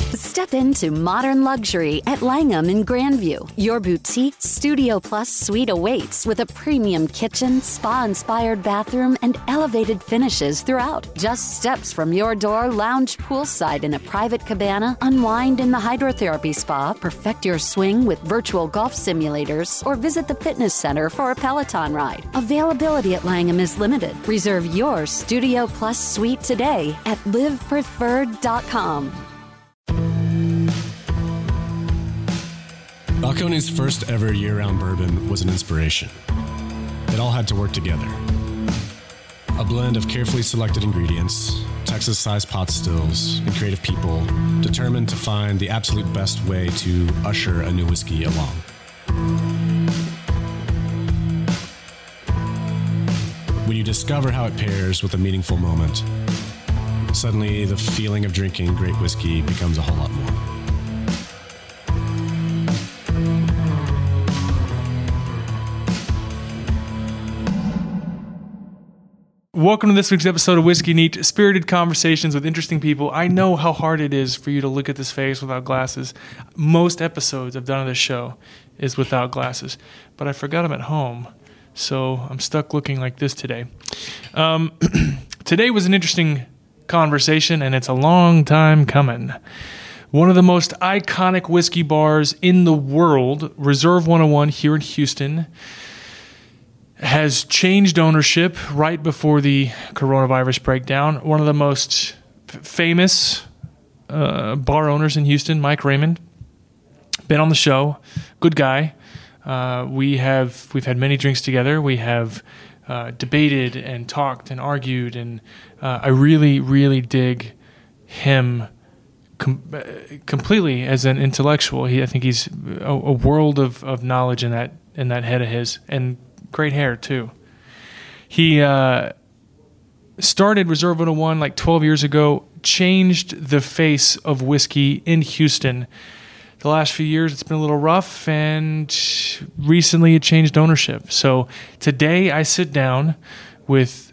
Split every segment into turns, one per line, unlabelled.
Step into modern luxury at Langham in Grandview. Your boutique Studio Plus suite awaits with a premium kitchen, spa-inspired bathroom, and elevated finishes throughout. Just steps from your door, lounge poolside in a private cabana, unwind in the hydrotherapy spa, perfect your swing with virtual golf simulators, or visit the fitness center for a Peloton ride. Availability at Langham is limited. Reserve your Studio Plus suite today at livepreferred.com.
Balcones' first ever year-round bourbon was an inspiration. It all had to work together. A blend of carefully selected ingredients, Texas-sized pot stills, and creative people determined to find the absolute best way to usher a new whiskey along. When you discover how it pairs with a meaningful moment, suddenly the feeling of drinking great whiskey becomes a whole lot more.
Welcome to this week's episode of Whiskey Neat, spirited conversations with interesting people. I know how hard it is for you to look at this face without glasses. Most episodes I've done of this show is without glasses, but I forgot them at home, so I'm stuck looking like this today. Today was an interesting conversation, and it's a long time coming. One of the most iconic whiskey bars in the world, Reserve 101 here in Houston, has changed ownership right before the coronavirus breakdown. One of the most famous bar owners in Houston, Mike Raymond, been on the show. Good guy. We've had many drinks together. We have debated and talked and argued, and I really, really dig him completely as an intellectual. I think he's a world of knowledge in that head of his, and great hair, too. He started Reserve 101 like 12 years ago, changed the face of whiskey in Houston. The last few years, it's been a little rough, and recently it changed ownership. So today I sit down with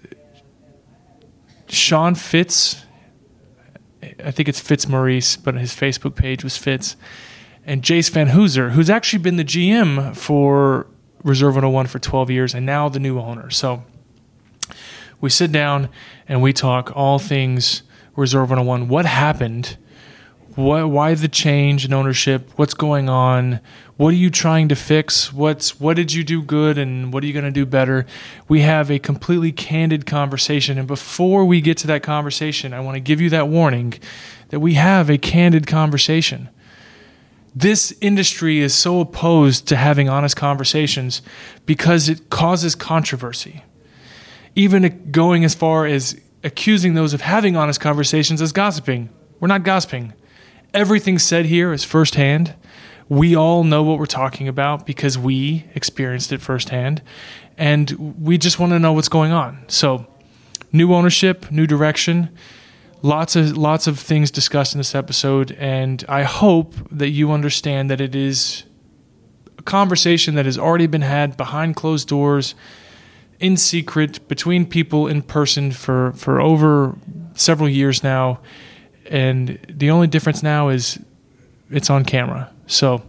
Sean Fitz. I think it's Fitzmaurice, but his Facebook page was Fitz. And Jace Van Hooser, who's actually been the GM for Reserve 101 for 12 years and now the new owner. So we sit down and we talk all things Reserve 101. What happened? Why the change in ownership? What's going on? What are you trying to fix? What did you do good and what are you going to do better? We have a completely candid conversation. And before we get to that conversation, I want to give you that warning that we have a candid conversation. This industry is so opposed to having honest conversations because it causes controversy. Even going as far as accusing those of having honest conversations as gossiping. We're not gossiping. Everything said here is firsthand. We all know what we're talking about because we experienced it firsthand, and we just want to know what's going on. So, new ownership, new direction. Lots of things discussed in this episode, and I hope that you understand that it is a conversation that has already been had behind closed doors, in secret, between people in person for over several years now, and the only difference now is it's on camera. So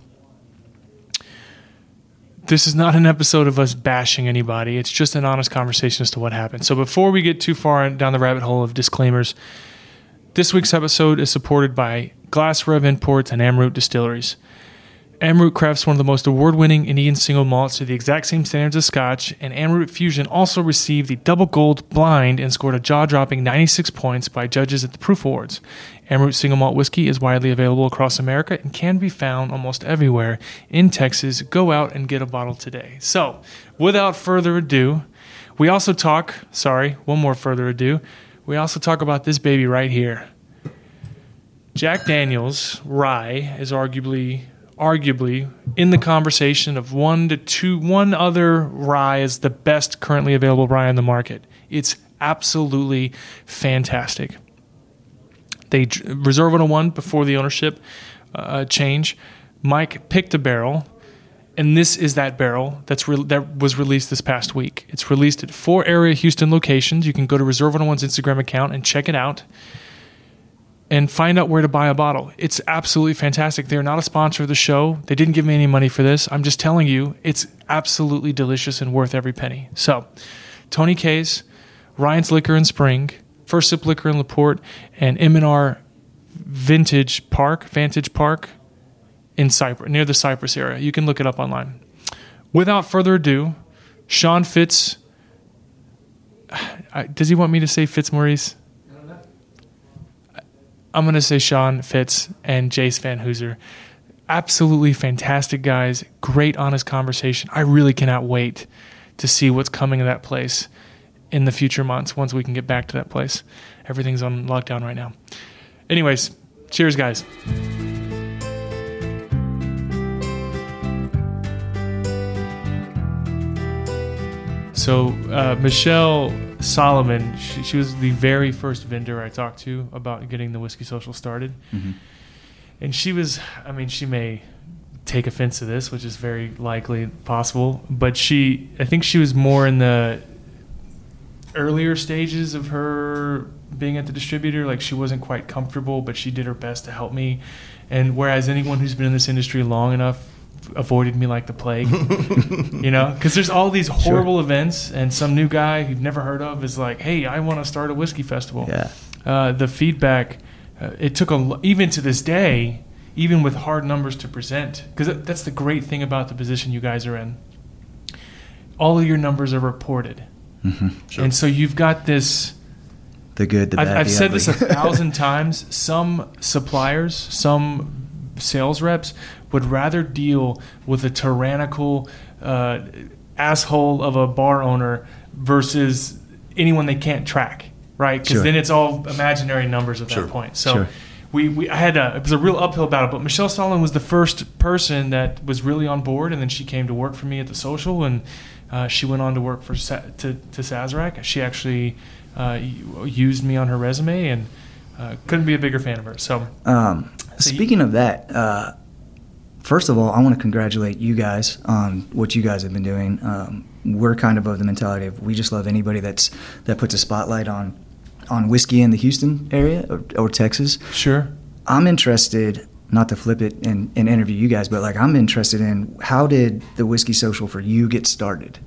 this is not an episode of us bashing anybody. It's just an honest conversation as to what happened. So before we get too far down the rabbit hole of disclaimers, this week's episode is supported by Glass Rev Imports and Amroot Distilleries. Amroot crafts one of the most award-winning Indian single malts to the exact same standards as Scotch, and Amroot Fusion also received the Double Gold Blind and scored a jaw-dropping 96 points by judges at the Proof Awards. Amroot single malt whiskey is widely available across America and can be found almost everywhere in Texas. Go out and get a bottle today. So, without further ado, we also talk about this baby right here. Jack Daniel's Rye is arguably in the conversation of one other rye is the best currently available rye on the market. It's absolutely fantastic. They Reserve 101 before the ownership change. Mike picked a barrel, and this is that barrel that was released this past week. It's released at 4 area Houston locations. You can go to Reserve 101's Instagram account and check it out. and find out where to buy a bottle. It's absolutely fantastic. They're not a sponsor of the show. They didn't give me any money for this. I'm just telling you, it's absolutely delicious and worth every penny. So, Tony K's, Ryan's Liquor in Spring, First Sip Liquor in LaPorte, and M&R Vantage Park in Cypress, near the Cypress area. You can look it up online. Without further ado, Sean Fitz. Does he want me to say Fitzmaurice? I'm going to say Sean Fitz and Jace Van Hooser. Absolutely fantastic guys. Great, honest conversation. I really cannot wait to see what's coming to that place in the future months once we can get back to that place. Everything's on lockdown right now. Anyways, cheers, guys. So Michelle Solomon, she was the very first vendor I talked to about getting the Whiskey Social started. Mm-hmm. And she may take offense to this, which is very likely possible, but I think she was more in the earlier stages of her being at the distributor. Like, she wasn't quite comfortable, but she did her best to help me. And whereas anyone who's been in this industry long enough avoided me like the plague, because there's all these horrible events, and some new guy you've never heard of is like, hey, I want to start a whiskey festival. Yeah. The feedback, it took even to this day, even with hard numbers to present, because that's the great thing about the position you guys are in. All of your numbers are reported. Mm-hmm. Sure. And so you've got this,
the good, the bad,
I've
the
said
ugly.
this 1,000 times. Some suppliers, some sales reps would rather deal with a tyrannical asshole of a bar owner versus anyone they can't track, right? Because then it's all imaginary numbers at that point. So I had it was a real uphill battle, but Michelle Solomon was the first person that was really on board, and then she came to work for me at the Social, and she went on to work for to Sazerac. She actually used me on her resume, and couldn't be a bigger fan of her. So,
speaking of that, first of all, I want to congratulate you guys on what you guys have been doing. We're kind of the mentality of we just love anybody that puts a spotlight on whiskey in the Houston area or Texas.
Sure. I'm
interested, not to flip it and interview you guys, but I'm interested in, how did the Whiskey Social for you get started?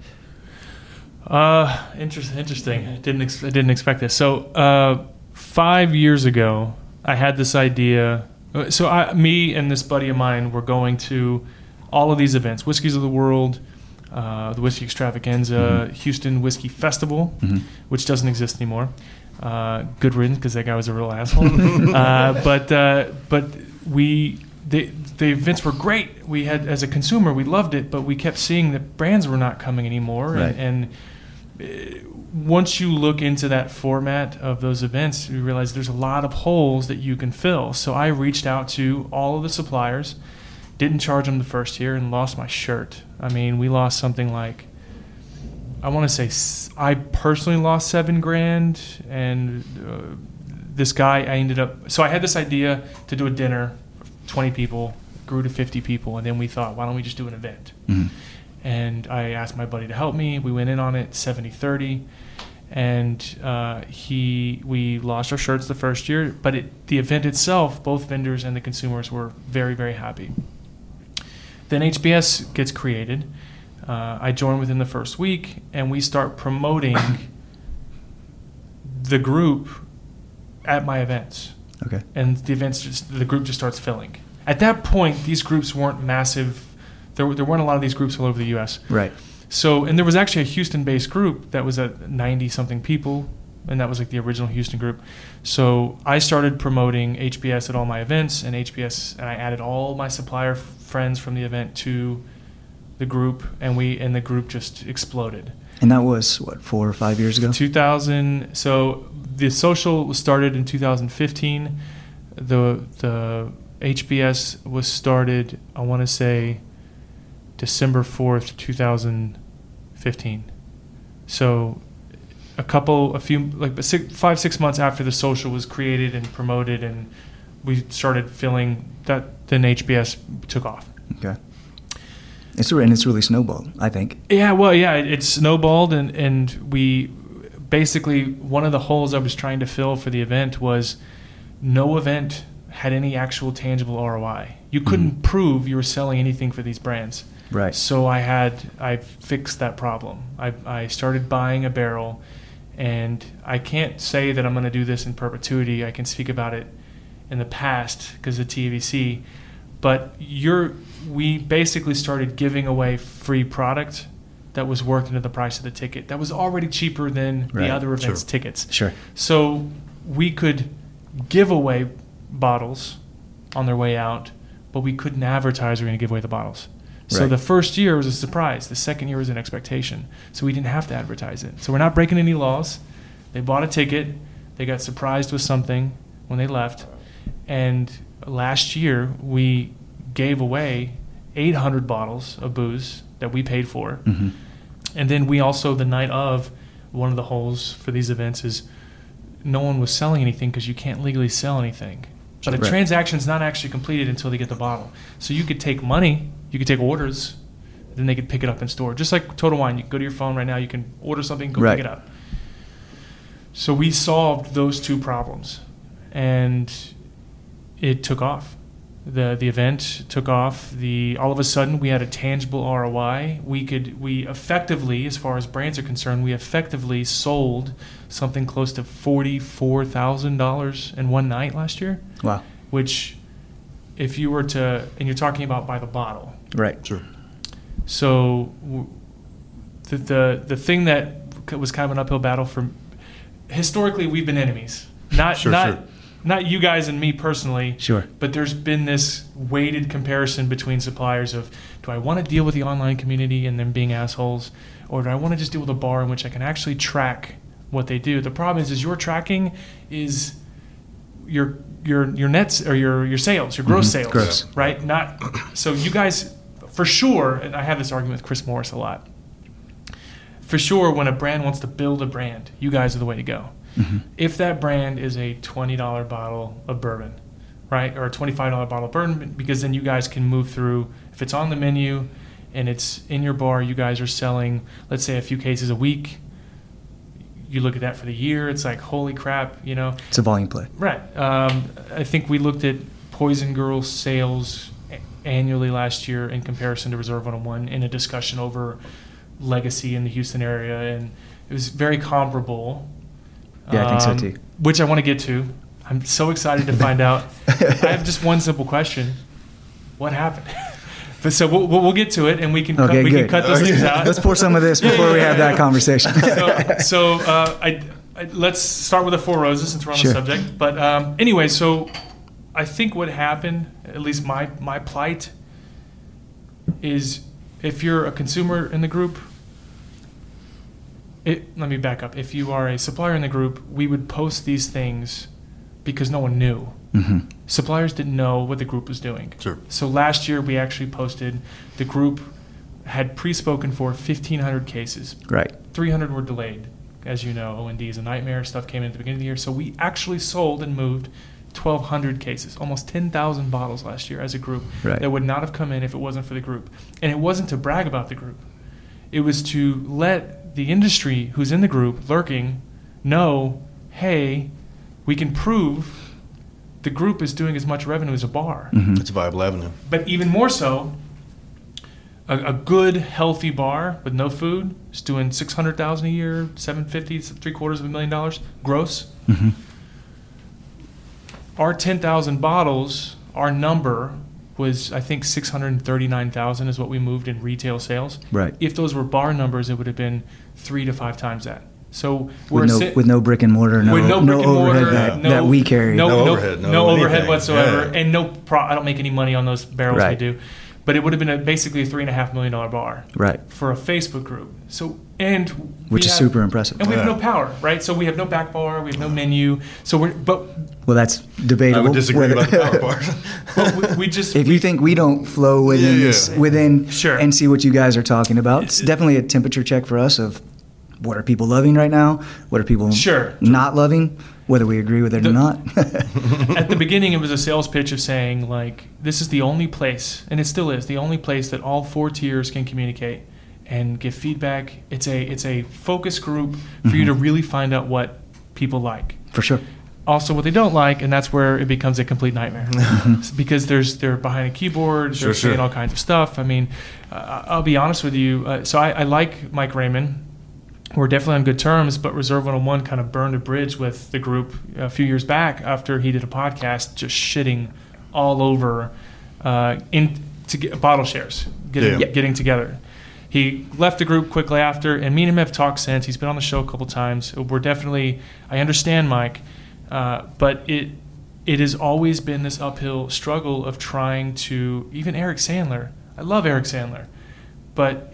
Interesting. I didn't expect this. So 5 years ago, I had this idea. So me and this buddy of mine were going to all of these events: Whiskeys of the World, the Whiskey Extravaganza, mm-hmm. Houston Whiskey Festival, mm-hmm. which doesn't exist anymore. Good riddance, because that guy was a real asshole. But the events were great. We had, as a consumer, we loved it, but we kept seeing that brands were not coming anymore. Right. And once you look into that format of those events, you realize there's a lot of holes that you can fill. So I reached out to all of the suppliers, didn't charge them the first year, and lost my shirt. I mean, we lost something like, I want to say, I personally lost $7,000, and this guy, I ended up, so I had this idea to do a dinner, 20 people, grew to 50 people, and then we thought, why don't we just do an event? Mm-hmm. And I asked my buddy to help me. We went in on it 70-30, and we lost our shirts the first year, but the event itself, both vendors and the consumers were very, very happy. Then HBS gets created. I join within the first week, and we start promoting the group at my events. Okay. And the group just starts filling. At that point, these groups weren't massive. There weren't a lot of these groups all over the U.S.
Right.
So, and there was actually a Houston-based group that was at 90-something people, and that was like the original Houston group. So I started promoting HBS at all my events, and I added all my supplier friends from the event to the group, and the group just exploded.
And that was, 4 or 5 years ago?
2000. So the Social was started in 2015. The HBS was started, I want to say, December 4th, 2015. So a few 5-6 months after the Social was created and promoted, and we started filling that, then HBS took off.
Okay. It's really snowballed, I think.
Yeah, well, yeah, it snowballed, and we basically, one of the holes I was trying to fill for the event was no event had any actual tangible ROI. You couldn't prove you were selling anything for these brands.
Right.
So I fixed that problem. I started buying a barrel, and I can't say that I'm going to do this in perpetuity. I can speak about it in the past because of TVC, but we basically started giving away free product that was worked into the price of the ticket. That was already cheaper than the other events' tickets.
Sure.
So we could give away bottles on their way out, but we couldn't advertise we're going to give away the bottles. So the first year was a surprise. The second year was an expectation. So we didn't have to advertise it. So we're not breaking any laws. They bought a ticket. They got surprised with something when they left. And last year, we gave away 800 bottles of booze that we paid for.
Mm-hmm.
And then we also, the night of, one of the holes for these events is no one was selling anything because you can't legally sell anything. But a transaction's not actually completed until they get the bottle. So you could take money, you could take orders, then they could pick it up in store. Just like Total Wine, you can go to your phone right now, you can order something, go pick it up. So we solved those two problems, and it took off. The event took off. All of a sudden we had a tangible ROI. We effectively, as far as brands are concerned, we effectively sold something close to $44,000 in one night last year.
Wow.
Which, if you were to, and you're talking about by the bottle.
Right.
Sure.
So the thing that was kind of an uphill battle for, historically we've been enemies. Not you guys and me personally.
Sure.
But there's been this weighted comparison between suppliers of, do I want to deal with the online community and them being assholes, or do I want to just deal with a bar in which I can actually track what they do? The problem is your tracking is your nets or your sales, your gross sales,
gross.
right? So you guys, for sure, and I have this argument with Chris Morris a lot. For sure, when a brand wants to build a brand, you guys are the way to go. Mm-hmm. If that brand is a $20 bottle of bourbon, right, or a $25 bottle of bourbon, because then you guys can move through. If it's on the menu and it's in your bar, you guys are selling, let's say, a few cases a week. You look at that for the year, it's like, holy crap, It's
a volume play.
Right. I think we looked at Poison Girl sales annually last year in comparison to Reserve 101 in a discussion over legacy in the Houston area, and it was very comparable.
Yeah, I think so too.
Which I want to get to. I'm so excited to find out. I have just one simple question: what happened? But so we'll get to it, and we can cut those things out.
Let's pour some of this before we have that conversation.
So let's start with the Four Roses since we're on the subject. But anyway, so I think what happened, at least my plight, is if you're a consumer in the group. Let me back up. If you are a supplier in the group, we would post these things because no one knew.
Mm-hmm.
Suppliers didn't know what the group was doing.
Sure.
So last year we actually posted, the group had pre-spoken for 1,500 cases.
Right.
300 were delayed. As you know, O&D is a nightmare. Stuff came in at the beginning of the year. So we actually sold and moved 1,200 cases, almost 10,000 bottles last year as a group that would not have come in if it wasn't for the group. And it wasn't to brag about the group. It was to let the industry who's in the group lurking know, hey, we can prove the group is doing as much revenue as a bar.
Mm-hmm.
It's a viable avenue.
But even more so, a good, healthy bar with no food is doing $600,000 a year, $750,000, $750,000 gross.
Mm-hmm.
Our 10,000 bottles, our number was, I think, 639,000 is what we moved in retail sales.
Right.
If those were bar numbers, it would have been 3 to 5 times that. So
with no brick and mortar, no overhead that we carry,
no overhead
whatsoever, and I don't make any money on those barrels we do. But it would have been basically a $3.5 million bar, for a Facebook group. So which is super impressive. And we have no power, right? So we have no back bar, we have no menu. So
well, that's debatable.
I would disagree about the power part.
Well, we just
if you think we don't flow within and see what you guys are talking about, it's definitely a temperature check for us of what are people loving right now, what are people not loving, whether we agree with it or not.
At the beginning, it was a sales pitch of saying, like, this is the only place, and it still is, the only place that all 4 tiers can communicate and give feedback. It's a focus group for you to really find out what people like.
For sure.
also what they don't like, and that's where it becomes a complete nightmare. Because they're behind a keyboard, they're saying all kinds of stuff. I mean, I'll be honest with you. So I like Mike Raymond. We're definitely on good terms, but Reserve 101 kind of burned a bridge with the group a few years back after he did a podcast just shitting all over bottle shares, getting together. He left the group quickly after, and me and him have talked since. He's been on the show a couple times. I understand Mike, but it has always been this uphill struggle of trying to, even Eric Sandler. I love Eric Sandler, but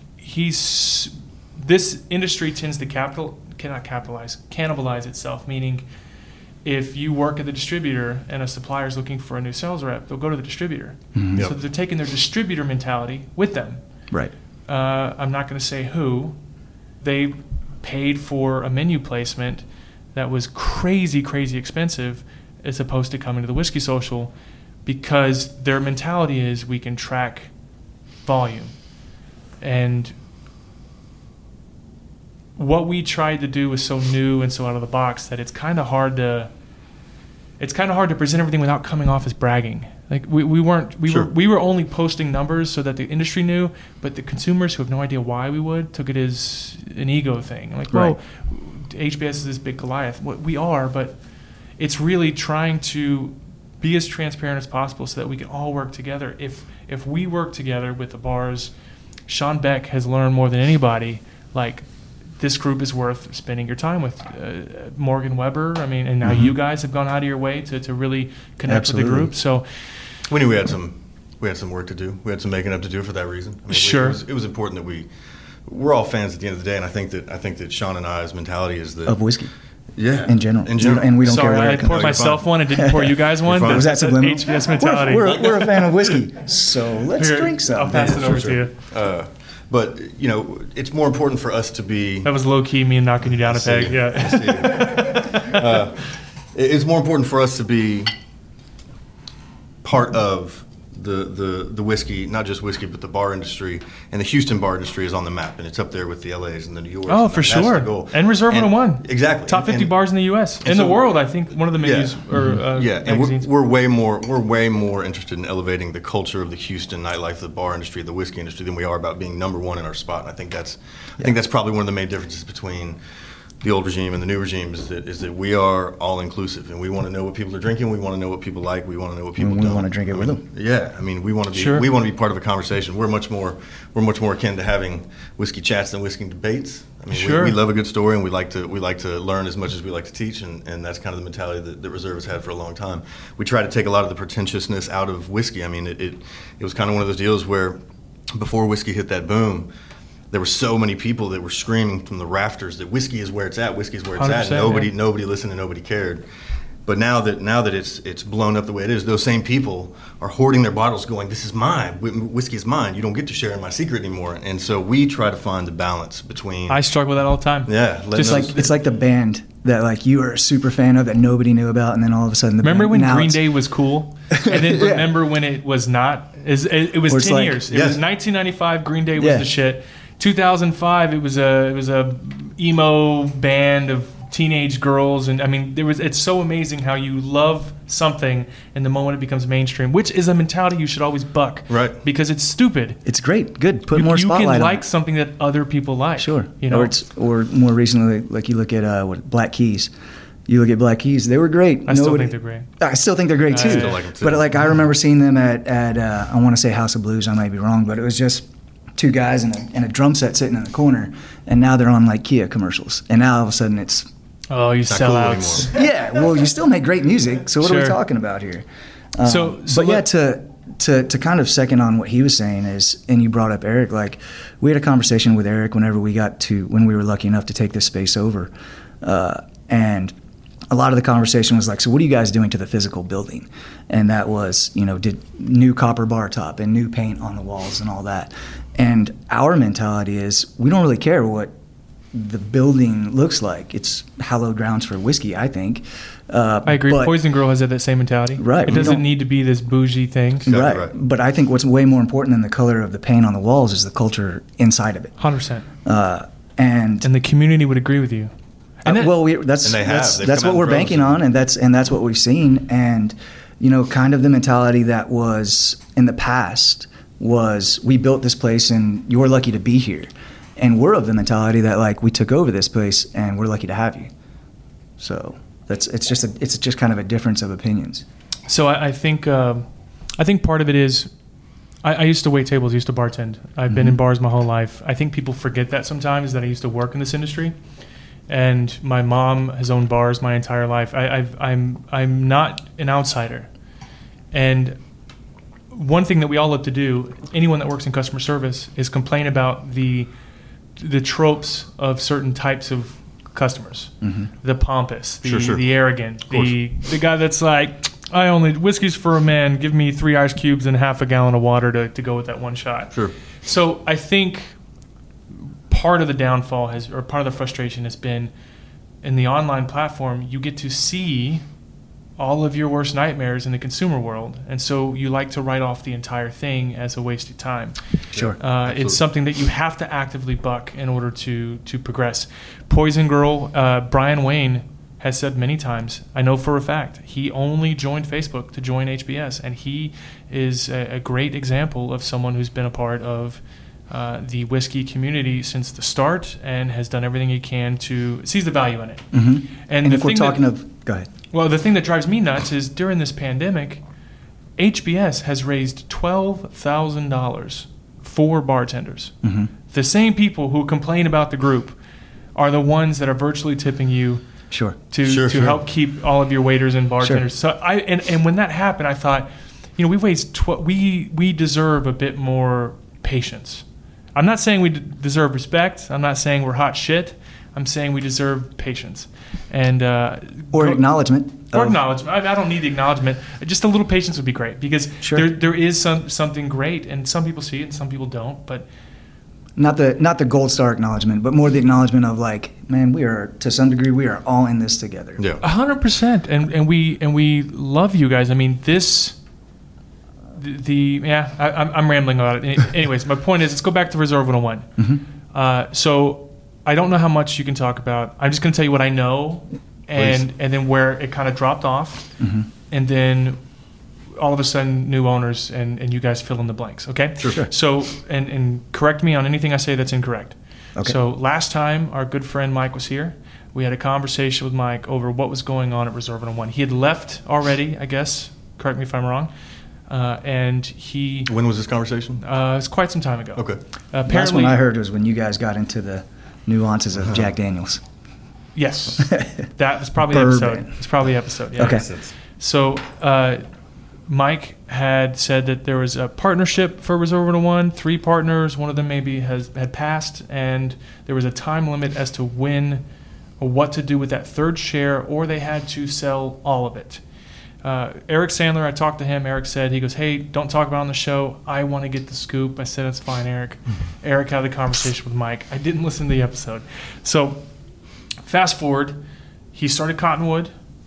this industry tends to cannibalize itself, meaning if you work at the distributor and a supplier is looking for a new sales rep, they'll go to the distributor.
Mm-hmm.
So they're taking their distributor mentality with them.
Right.
I'm not going to say who. They paid for a menu placement that was crazy, crazy expensive as opposed to coming to the Whiskey Social because their mentality is we can track volume. And what we tried to do was so new and so out of the box that it's kind of hard to present everything without coming off as bragging. Like we were only posting numbers so that the industry knew, but the consumers who have no idea why we would took it as an ego thing. Like, well, HBS is this big Goliath. We are, but it's really trying to be as transparent as possible so that we can all work together. If we work together with the bars, Sean Beck has learned more than anybody. Like, this group is worth spending your time with. Morgan Weber, I mean, and now you guys have gone out of your way to really connect with the group. So
we knew we had some work to do. We had some making up to do for that reason. I mean, it was important that we're all fans at the end of the day, and I think that Sean and I's mentality is that
of whiskey.
Yeah,
in general, and we don't care.
Sorry, I poured myself one and didn't pour you guys one.
Was that subliminal?
HBS mentality.
We're a fan of whiskey, so let's drink some.
I'll pass it over to you.
But, it's more important for us to be...
That was low-key me knocking you down a peg. Yeah.
It's more important for us to be part of the whiskey, not just whiskey, but the bar industry. And the Houston bar industry is on the map, and it's up there with the LAs and the New Yorks.
Oh, for sure.
That's the goal.
And Reserve 101.
Exactly.
Top 50 bars in the U.S. In the world, I think one of the menus
and we're way more interested in elevating the culture of the Houston nightlife, the bar industry, the whiskey industry than we are about being number one in our spot. And I think that's probably one of the main differences between the old regime and the new regime is that we are all inclusive, and we want to know what people are drinking. We want to know what people like. We want to know what people don't.
We want to drink it with them.
Yeah, I mean, we want to be part of a conversation. We're much more akin to having whiskey chats than whiskey debates. I mean, we love a good story, and we like to learn as much as we like to teach, and that's kind of the mentality that Reserve has had for a long time. We try to take a lot of the pretentiousness out of whiskey. I mean, it was kind of one of those deals where before whiskey hit that boom, there were so many people that were screaming from the rafters that whiskey is where it's at, whiskey is where it's at. Nobody listened and nobody cared. But now that it's blown up the way it is, those same people are hoarding their bottles going, this is mine, whiskey is mine, you don't get to share in my secret anymore. And so we try to find the balance between...
I struggle with that all the time.
Yeah.
It's like the band that like you were a super fan of that nobody knew about, and then all of a sudden
remember when Green Day was cool? And then remember when it was not? It was 10 years. It was 1995, Green Day was the shit. 2005, it was a emo band of teenage girls, and I mean, it's so amazing how you love something and the moment it becomes mainstream, which is a mentality you should always buck,
right?
Because it's stupid.
It's great, good. Put more spotlight on it.
You can like something that other people like.
Sure, or more recently, like you look at Black Keys. You look at Black Keys; they were great.
I still think they're great.
I still think they're great too.
I still like them too.
But like I remember seeing them at I want to say House of Blues. I might be wrong, but it was just two guys and a drum set sitting in the corner, and now they're on like Kia commercials, and now all of a sudden it's
you sellouts.
Cool yeah, well, you still make great music, so what are we talking about here? To kind of second on what he was saying is, and you brought up Eric, like we had a conversation with Eric when we were lucky enough to take this space over, and a lot of the conversation was like, so what are you guys doing to the physical building? And that was, did new copper bar top and new paint on the walls and all that. And our mentality is we don't really care what the building looks like. It's hallowed grounds for whiskey, I think.
I agree. Poison Girl has that same mentality.
Right.
It doesn't need to be this bougie thing.
Right. But I think what's way more important than the color of the paint on the walls is the culture inside of it.
100%.
And
the community would agree with you. And
that's what we're banking on, and that's what we've seen. And kind of the mentality that was in the past was, we built this place and you're lucky to be here. And we're of the mentality that, like, we took over this place and we're lucky to have you. So it's just kind of a difference of opinions.
So I think part of it is, I used to wait tables, I used to bartend. I've been in bars my whole life. I think people forget that sometimes, that I used to work in this industry. And my mom has owned bars my entire life. I'm not an outsider. And one thing that we all love to do, anyone that works in customer service, is complain about the tropes of certain types of customers. The pompous, the arrogant, the guy that's like, whiskey's for a man, give me 3 ice cubes and half a gallon of water to go with that one shot.
Sure.
So I think part of the downfall part of the frustration has been, in the online platform, you get to see all of your worst nightmares in the consumer world, and so you like to write off the entire thing as a waste of time.
Sure.
It's something that you have to actively buck in order to progress. Poison Girl, Brian Wayne has said many times, I know for a fact, he only joined Facebook to join HBS, and he is a great example of someone who's been a part of the whiskey community since the start, and has done everything he can to sees the value in it.
And if we're talking go ahead.
Well, the thing that drives me nuts is, during this pandemic, HBS has raised $12,000 for bartenders. The same people who complain about the group are the ones that are virtually tipping you to help keep all of your waiters and bartenders. So and when that happened, I thought, we deserve a bit more patience. I'm not saying we deserve respect. I'm not saying we're hot shit. I'm saying we deserve patience and
or acknowledgement.
I don't need the acknowledgement. Just a little patience would be great, because there is something great, and some people see it and some people don't. But
not the gold star acknowledgement, but more the acknowledgement of, like, man, we are, to some degree, we are all in this together.
Yeah,
100%. And we love you guys. I mean, this. I'm rambling about it. Anyways, my point is, let's go back to Reserve 101. So I don't know how much you can talk about. I'm just going to tell you what I know, and then where it kind of dropped off, and then all of a sudden new owners, and you guys fill in the blanks. Okay.
Sure.
So and correct me on anything I say that's incorrect.
Okay.
So last time our good friend Mike was here, we had a conversation with Mike over what was going on at Reserve 101. He had left already, I guess. Correct me if I'm wrong. And he.
When was this conversation?
It's quite some time ago.
Okay.
Apparently,
last one I heard was when you guys got into the nuances of Jack Daniels.
Yes, that was probably the episode. It's probably the episode. Yeah.
Okay.
So Mike had said that there was a partnership for Reserve 101, 3 partners. One of them maybe had passed, and there was a time limit as to when or what to do with that third share, or they had to sell all of it. Eric Sandler, I talked to him. Eric said, he goes, hey, don't talk about it on the show. I want to get the scoop. I said, it's fine, Eric. Eric had the conversation with Mike. I didn't listen to the episode. So fast forward, he started Cottonmouth,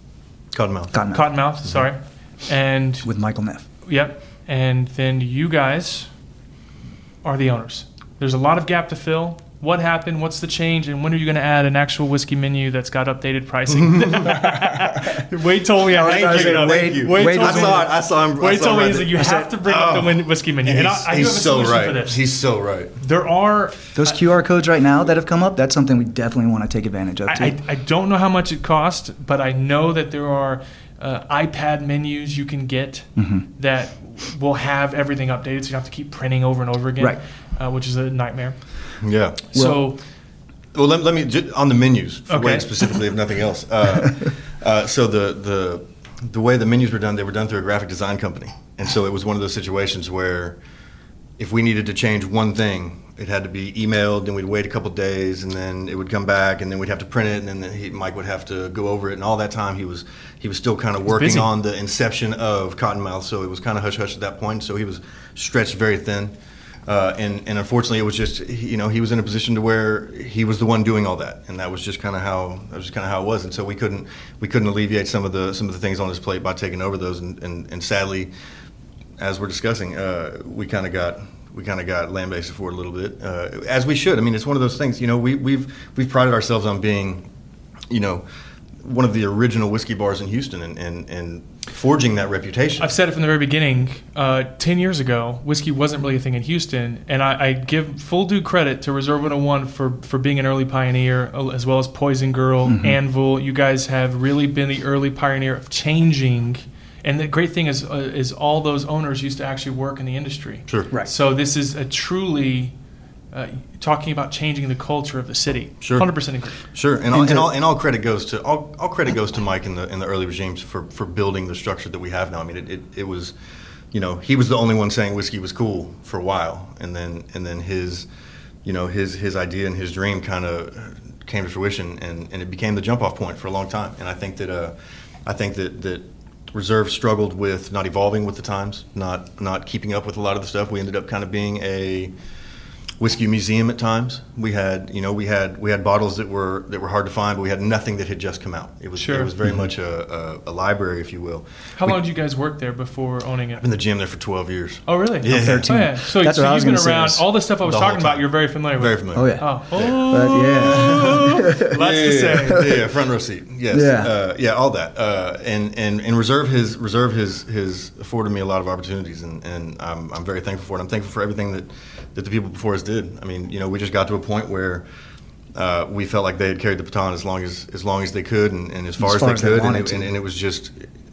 sorry. And
with Michael Neff.
Yep. And then you guys are the owners. There's a lot of gap to fill. What happened? What's the change? And when are you going to add an actual whiskey menu that's got updated pricing? Wade told me I had to bring it up.
I saw him.
Wade told me he's like, you have to bring up the whiskey menu. And I do have a solution for this.
He's so right.
There are
those QR codes right now that have come up. That's something we definitely want to take advantage of too.
I don't know how much it costs, but I know that there are iPad menus you can get that will have everything updated, so you don't have to keep printing over and over again, which is a nightmare.
Yeah.
So,
well, let me on the menus for Wade specifically, if nothing else. So the way the menus were done, they were done through a graphic design company, and so it was one of those situations where if we needed to change one thing, it had to be emailed, and we'd wait a couple of days, and then it would come back, and then we'd have to print it, and then Mike would have to go over it, and all that time he was still kind of working on the inception of Cottonmouth, so it was kind of hush-hush at that point, so he was stretched very thin. And unfortunately, it was just he was in a position to where he was the one doing all that, and that was just kind of how it was. And so we couldn't alleviate some of the things on his plate by taking over those. And sadly, as we're discussing, we kind of got lambasted for it a little bit, as we should. I mean, it's one of those things. We've prided ourselves on being one of the original whiskey bars in Houston and forging that reputation.
I've said it from the very beginning. 10 years ago, whiskey wasn't really a thing in Houston, and I give full due credit to Reserve 101 for being an early pioneer, as well as Poison Girl, Anvil. You guys have really been the early pioneer of changing. And the great thing is all those owners used to actually work in the industry.
Sure.
Right.
So this is a truly talking about changing the culture of the city.
Sure.
100% agree.
Sure. And all credit goes to all credit goes to Mike in the early regimes for building the structure that we have now. I mean, it was, he was the only one saying whiskey was cool for a while, and then his idea and his dream kind of came to fruition, and it became the jump off point for a long time. And I think that Reserve struggled with not evolving with the times, not keeping up with a lot of the stuff. We ended up kind of being a whiskey museum at times. We had bottles that were hard to find, but we had nothing that had just come out. It was very much a library, if you will.
How long did you guys work there before owning it?
I've been in the gym there for 12 years.
Oh, really?
Yeah. 13.
Oh, yeah. So you've been around. All the stuff I was talking about, you're very familiar with.
Very familiar.
Oh, yeah.
Oh, lots to say.
Yeah, front row seat. Yes. Yeah. All that. And Reserve has afforded me a lot of opportunities, and I'm very thankful for it. I'm thankful for everything that the people before us did. I mean, we just got to a point where we felt like they had carried the baton as long as they could and as far as they could, and it was just,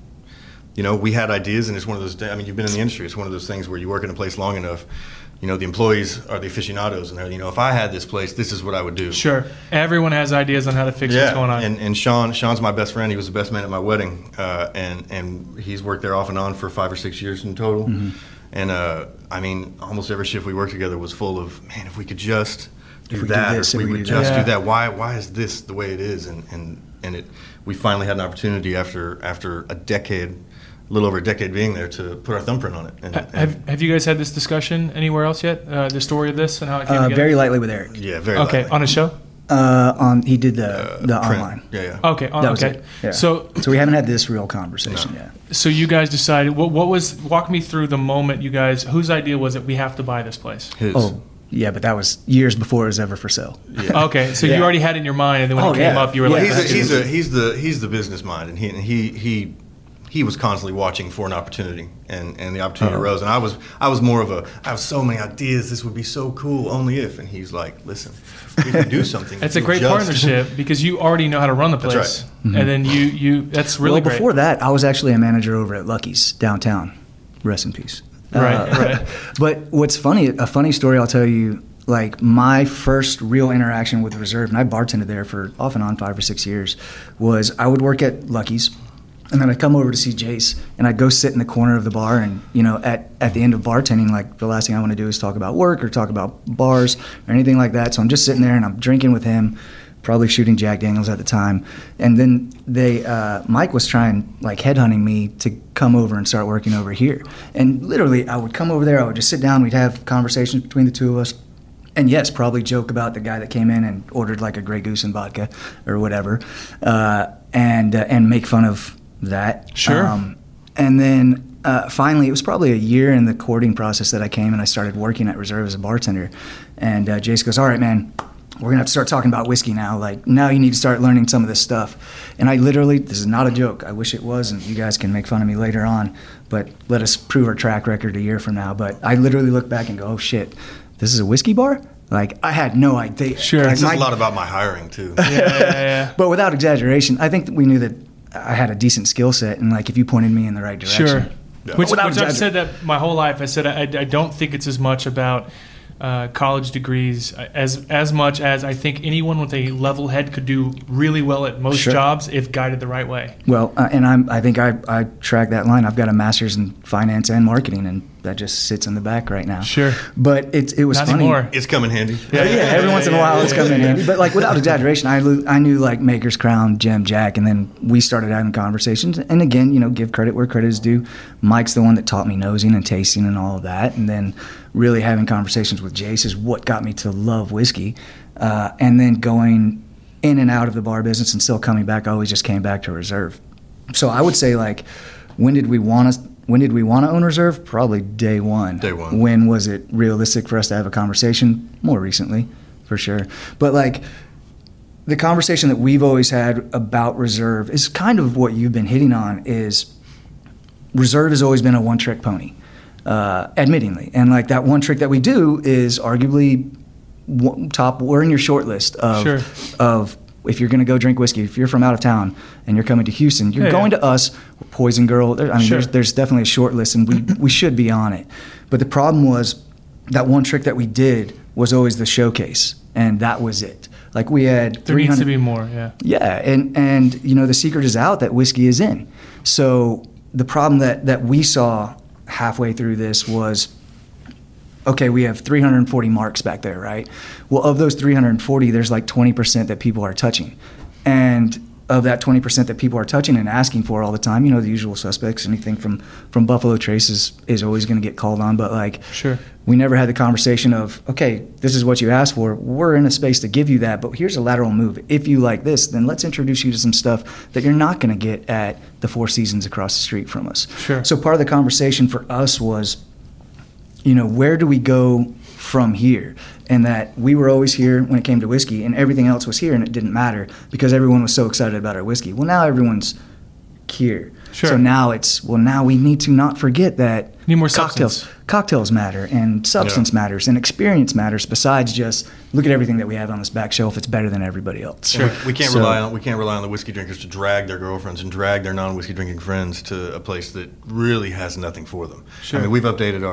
we had ideas, and it's one of those. I mean, you've been in the industry. It's one of those things where you work in a place long enough. The employees are the aficionados, and they're, if I had this place, this is what I would do.
Sure. Everyone has ideas on how to fix what's going on.
And Sean's my best friend. He was the best man at my wedding, and he's worked there off and on for 5 or 6 years in total. Mm-hmm. And I mean, almost every shift we worked together was full of, man, if we could just do that, or if we would just do that. Why is this the way it is? And we finally had an opportunity after a decade, a little over a decade being there, to put our thumbprint on it.
Have you guys had this discussion anywhere else yet? The story of this and how it came together?
Very lightly with Eric.
Yeah, very lightly.
Okay, on a show?
He did the online.
Yeah.
Okay.
That was it. Yeah.
So
we haven't had this real conversation yet.
So you guys decided. Walk me through the moment you guys. Whose idea was it? We have to buy this place.
His.
Oh, yeah, but that was years before it was ever for sale.
Yeah. Okay, so you already had it in your mind, and then when it came up, you were like,
he's the business mind, and he was constantly watching for an opportunity, and the opportunity arose. And I was more of I have so many ideas. This would be so cool, only if. And he's like, listen, we can do something.
It's a great partnership because you already know how to run the place.
That's right.
Mm-hmm. And then you that's really great.
Well, before that, I was actually a manager over at Lucky's downtown. Rest in peace.
Right.
But what's funny, a funny story I'll tell you, like my first real interaction with Reserve, and I bartended there for off and on 5 or 6 years, was I would work at Lucky's. And then I'd come over to see Jace, and I'd go sit in the corner of the bar, and, at the end of bartending, like, the last thing I want to do is talk about work or talk about bars or anything like that. So I'm just sitting there, and I'm drinking with him, probably shooting Jack Daniels at the time. And then Mike was trying, like, headhunting me to come over and start working over here. And literally, I would come over there, I would just sit down, we'd have conversations between the two of us. And yes, probably joke about the guy that came in and ordered, like, a Grey Goose and vodka or whatever, and make fun of that.
Sure.
And then finally, it was probably a year in the courting process that I came and I started working at Reserve as a bartender. And Jace goes, all right, man, we're going to have to start talking about whiskey now. Like, now you need to start learning some of this stuff. And I literally, this is not a joke, I wish it was, and you guys can make fun of me later on, but let us prove our track record a year from now. But I literally look back and go, oh, shit, this is a whiskey bar? Like, I had no idea.
Sure.
It says a lot about my hiring, too.
Yeah.
But without exaggeration, I think that we knew that I had a decent skill set, and like if you pointed me in the right direction.
Sure. Yeah. Which I've said that my whole life. I said I don't think it's as much about college degrees as much as I think anyone with a level head could do really well at most jobs if guided the right way.
Well, and I think I track that line. I've got a master's in finance and marketing, and that just sits in the back right now.
Sure.
But it was
Not
funny.
Anymore.
It's coming handy.
Yeah, every once in a while it's coming handy. But like without exaggeration, I knew like Maker's Crown, Jim, Jack, and then we started having conversations. And again, give credit where credit is due. Mike's the one that taught me nosing and tasting and all of that. And then really having conversations with Jace is what got me to love whiskey. And then going in and out of the bar business and still coming back, I always just came back to Reserve. So I would say, like, when did we want to own Reserve? Probably day one.
Day one.
When was it realistic for us to have a conversation? More recently, for sure. But like, the conversation that we've always had about Reserve is kind of what you've been hitting on. Is Reserve has always been a one-trick pony, admittingly, and like that one trick that we do is arguably top. We're in your short list of if you're going to go drink whiskey. If you're from out of town and you're coming to Houston, you're going to us. Poison Girl. I mean, there's definitely a short list, and we should be on it. But the problem was that one trick that we did was always the showcase, and that was it. Like we had 300.
There needs to be more, yeah.
Yeah, and the secret is out that whiskey is in. So the problem that we saw halfway through this was, okay, we have 340 marks back there, right? Well, of those 340, there's like 20% that people are touching. And of that 20% that people are touching and asking for all the time, the usual suspects, anything from Buffalo Trace is always going to get called on. But like, we never had the conversation of, okay, this is what you asked for. We're in a space to give you that, but here's a lateral move. If you like this, then let's introduce you to some stuff that you're not going to get at the Four Seasons across the street from us. So part of the conversation for us was, where do we go from here? And that we were always here when it came to whiskey, and everything else was here, and it didn't matter because everyone was so excited about our whiskey. Well, now everyone's here. So now now we need to not forget that
need more
cocktails matter, and substance matters, and experience matters. Besides just look at everything that we have on this back shelf; it's better than everybody else.
We can't rely on the whiskey drinkers to drag their girlfriends and drag their non-whiskey drinking friends to a place that really has nothing for them. I mean, we've updated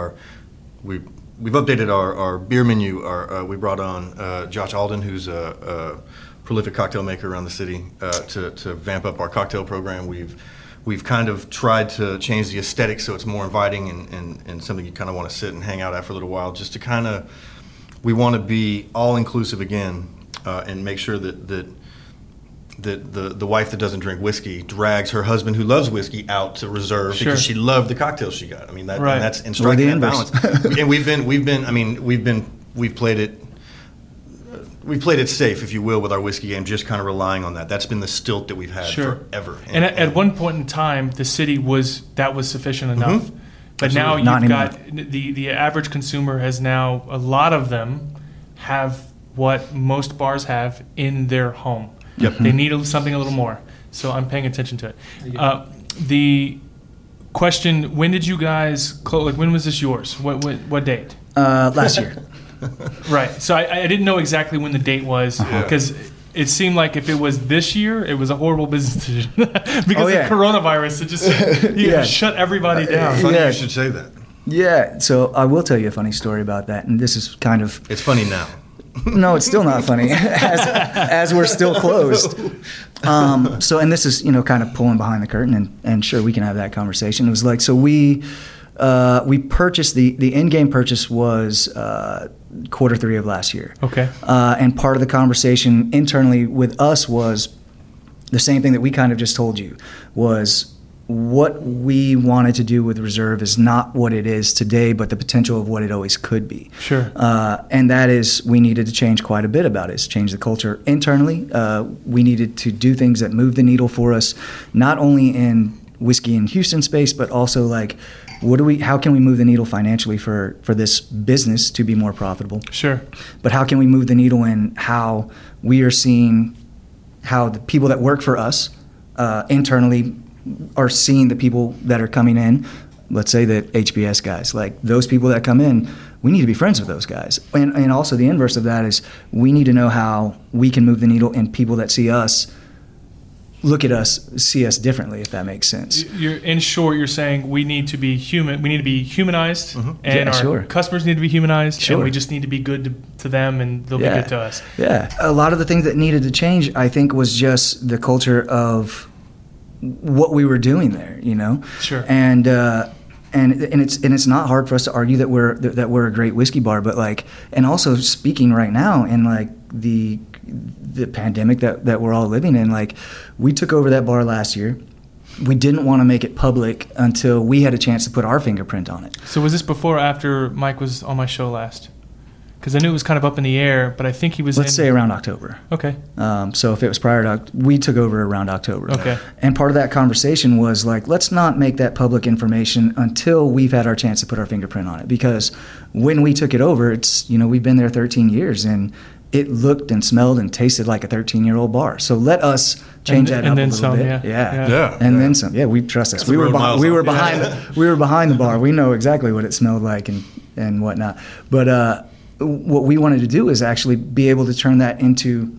our beer menu. We brought on Josh Alden, who's a prolific cocktail maker around the city, to vamp up our cocktail program. We've kind of tried to change the aesthetic so it's more inviting and something you kind of want to sit and hang out at for a little while. Just to we want to be all inclusive again, and make sure that the wife that doesn't drink whiskey drags her husband who loves whiskey out to Reserve because she loved the cocktails she got. I mean and that's in striking that balance. And we've played it safe, if you will, with our whiskey game, just kind of relying on that. That's been the stilt that we've had forever.
And at one point in time, the city was sufficient enough. Mm-hmm. But now you've got the average consumer has now, a lot of them have what most bars have in their home.
Yep.
They need something a little more. So I'm paying attention to it. The question, when did you guys close? Like, when was this yours? What date?
Last year.
Right. So I didn't know exactly when the date was because it seemed like if it was this year, it was a horrible business decision because of coronavirus. It just shut everybody down.
Funny you should say that.
Yeah. So I will tell you a funny story about that, and this is kind of...
It's funny now.
No, it's still not funny as we're still closed. And this is, kind of pulling behind the curtain, and sure, we can have that conversation. It was like, so we purchased, the in-game purchase was Q3 of last year.
Okay.
And part of the conversation internally with us was the same thing that we kind of just told you, was what we wanted to do with Reserve is not what it is today, but the potential of what it always could be.
Sure.
And that is, we needed to change quite a bit about it. Change the culture internally. We needed to do things that move the needle for us, not only in whiskey in Houston space, but also like, how can we move the needle financially for this business to be more profitable?
Sure.
But how can we move the needle in how we are seeing how the people that work for us internally are seeing the people that are coming in, let's say the HBS guys, like those people that come in, we need to be friends with those guys. And also the inverse of that is we need to know how we can move the needle in people that see us, look at us, see us differently, if that makes sense.
In short, you're saying we need to be human. We need to be humanized, and our customers need to be humanized, and we just need to be good to them, and they'll be good to us.
Yeah. A lot of the things that needed to change, I think, was just the culture of what we were doing there,
Sure.
And it's not hard for us to argue that we're a great whiskey bar, but like, and also speaking right now in like the pandemic that we're all living in, like we took over that bar last year. We didn't want to make it public until we had a chance to put our fingerprint on it.
So was this before or after Mike was on my show last? Because I knew it was kind of up in the air, but I think he was
Let's say around October.
Okay.
So if it was prior to we took over around October.
Okay.
And part of that conversation was like, let's not make that public information until we've had our chance to put our fingerprint on it. Because when we took it over, it's, we've been there 13 years, and it looked and smelled and tasted like a 13-year-old bar. So let us change that up a little bit. Then some. Yeah, we trust us. We were behind the bar. We know exactly what it smelled like and whatnot. But what we wanted to do is actually be able to turn that into,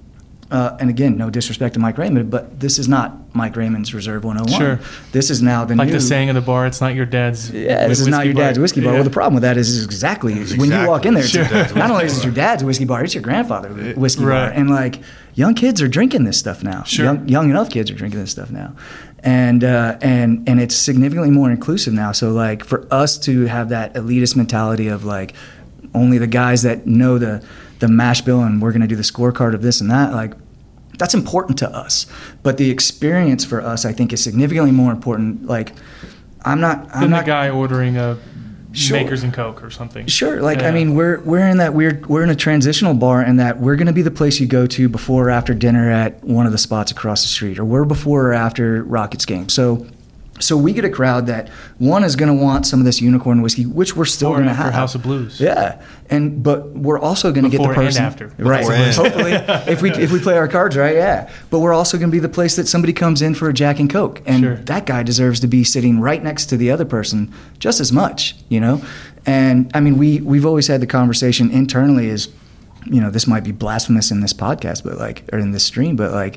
and again, no disrespect to Mike Raymond, but this is not Mike Raymond's Reserve 101.
Sure.
This is now the new.
Like the saying of the bar, it's not your dad's
this is not your dad's whiskey bar.
Yeah.
Well, the problem with that is exactly when you walk in there, it's not only is it your dad's whiskey bar, it's your grandfather's whiskey bar. And like young kids are drinking this stuff now.
Sure.
Young enough kids are drinking this stuff now. And it's significantly more inclusive now. So like for us to have that elitist mentality of like only the guys that know the mash bill and we're going to do the scorecard of this and that, like that's important to us. But the experience for us, I think, is significantly more important. Like I'm not
the guy ordering a Makers and Coke or something.
Sure. Like I mean, we're in that we're in a transitional bar in that we're going to be the place you go to before or after dinner at one of the spots across the street, or we're before or after Rockets game. So we get a crowd that one is going to want some of this unicorn whiskey, which we're still going to have.
House of Blues.
Yeah, but we're also going to get the person
and after.
Right. Hopefully, if we play our cards right, yeah. But we're also going to be the place that somebody comes in for a Jack and Coke, and that guy deserves to be sitting right next to the other person just as much, you know. And I mean, we've always had the conversation internally is, you know, this might be blasphemous in this podcast, but like, or in this stream, but like,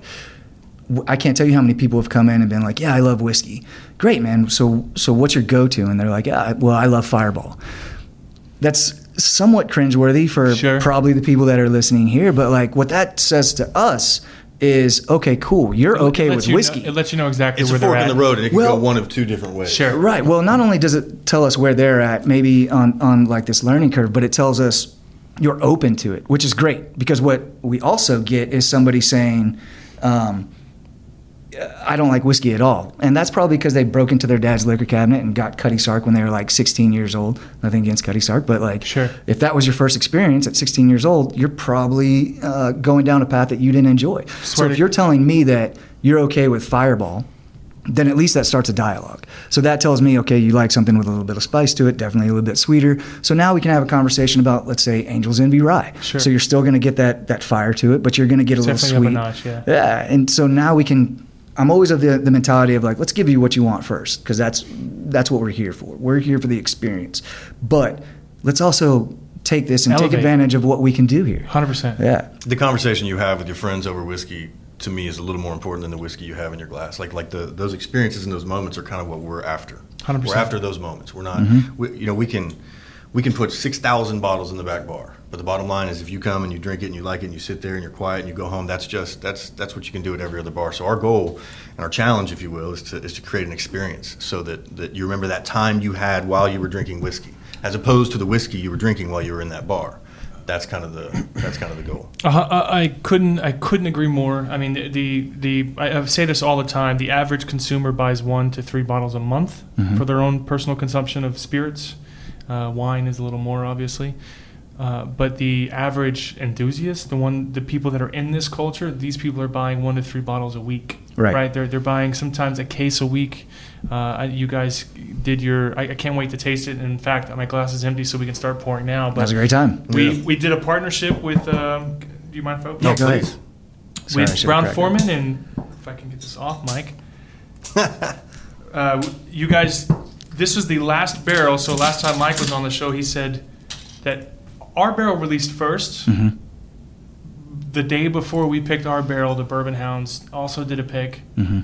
I can't tell you how many people have come in and been like, yeah, I love whiskey. Great, man. So what's your go-to? And they're like, yeah, well, I love Fireball. That's somewhat cringeworthy for probably the people that are listening here. But like what that says to us is, okay, cool. You're okay with whiskey.
It lets you know exactly
where
they're at.
It's a fork in the road, and it can go one of two different ways.
Sure.
Right. Well, not only does it tell us where they're at, maybe on like this learning curve, but it tells us you're open to it, which is great. Because what we also get is somebody saying, I don't like whiskey at all. And that's probably because they broke into their dad's liquor cabinet and got Cutty Sark when they were like 16 years old. Nothing against Cutty Sark, but like if that was your first experience at 16 years old, you're probably going down a path that you didn't enjoy. So if you're telling me that you're okay with Fireball, then at least that starts a dialogue. So that tells me, okay, you like something with a little bit of spice to it, definitely a little bit sweeter. So now we can have a conversation about, let's say, Angel's Envy Rye.
Sure.
So you're still going to get that fire to it, but you're going to get a little sweet.
Definitely up a notch,
yeah. And so now we can... I'm always of the mentality of like, let's give you what you want first, because that's what we're here for. We're here for the experience. But let's also take this and take advantage of what we can do here.
100%.
Yeah.
The conversation you have with your friends over whiskey, to me, is a little more important than the whiskey you have in your glass. Like those experiences and those moments are kind of what we're after.
100%.
We're after those moments. We're not, we can put 6,000 bottles in the back bar. But the bottom line is if you come and you drink it and you like it and you sit there and you're quiet and you go home, that's what you can do at every other bar. So our goal and our challenge, if you will, is to create an experience so that you remember that time you had while you were drinking whiskey, as opposed to the whiskey you were drinking while you were in that bar. That's kind of the goal.
I couldn't agree more. I mean, I say this all the time. The average consumer buys 1 to 3 bottles a month for their own personal consumption of spirits. Wine is a little more, obviously. But the average enthusiast, the people that are in this culture, these people are buying 1 to 3 bottles a week. Right? They're buying sometimes a case a week. You guys did I can't wait to taste it. In fact, my glass is empty, so we can start pouring now. But
that was a great time.
We did a partnership with. Do you mind if I?
No, please.
With Brown-Forman, and if I can get this off, Mike. You guys, this was the last barrel. So last time Mike was on the show, he said that our barrel released first.
Mm-hmm.
The day before we picked our barrel, the Bourbon Hounds also did a pick.
Mm-hmm.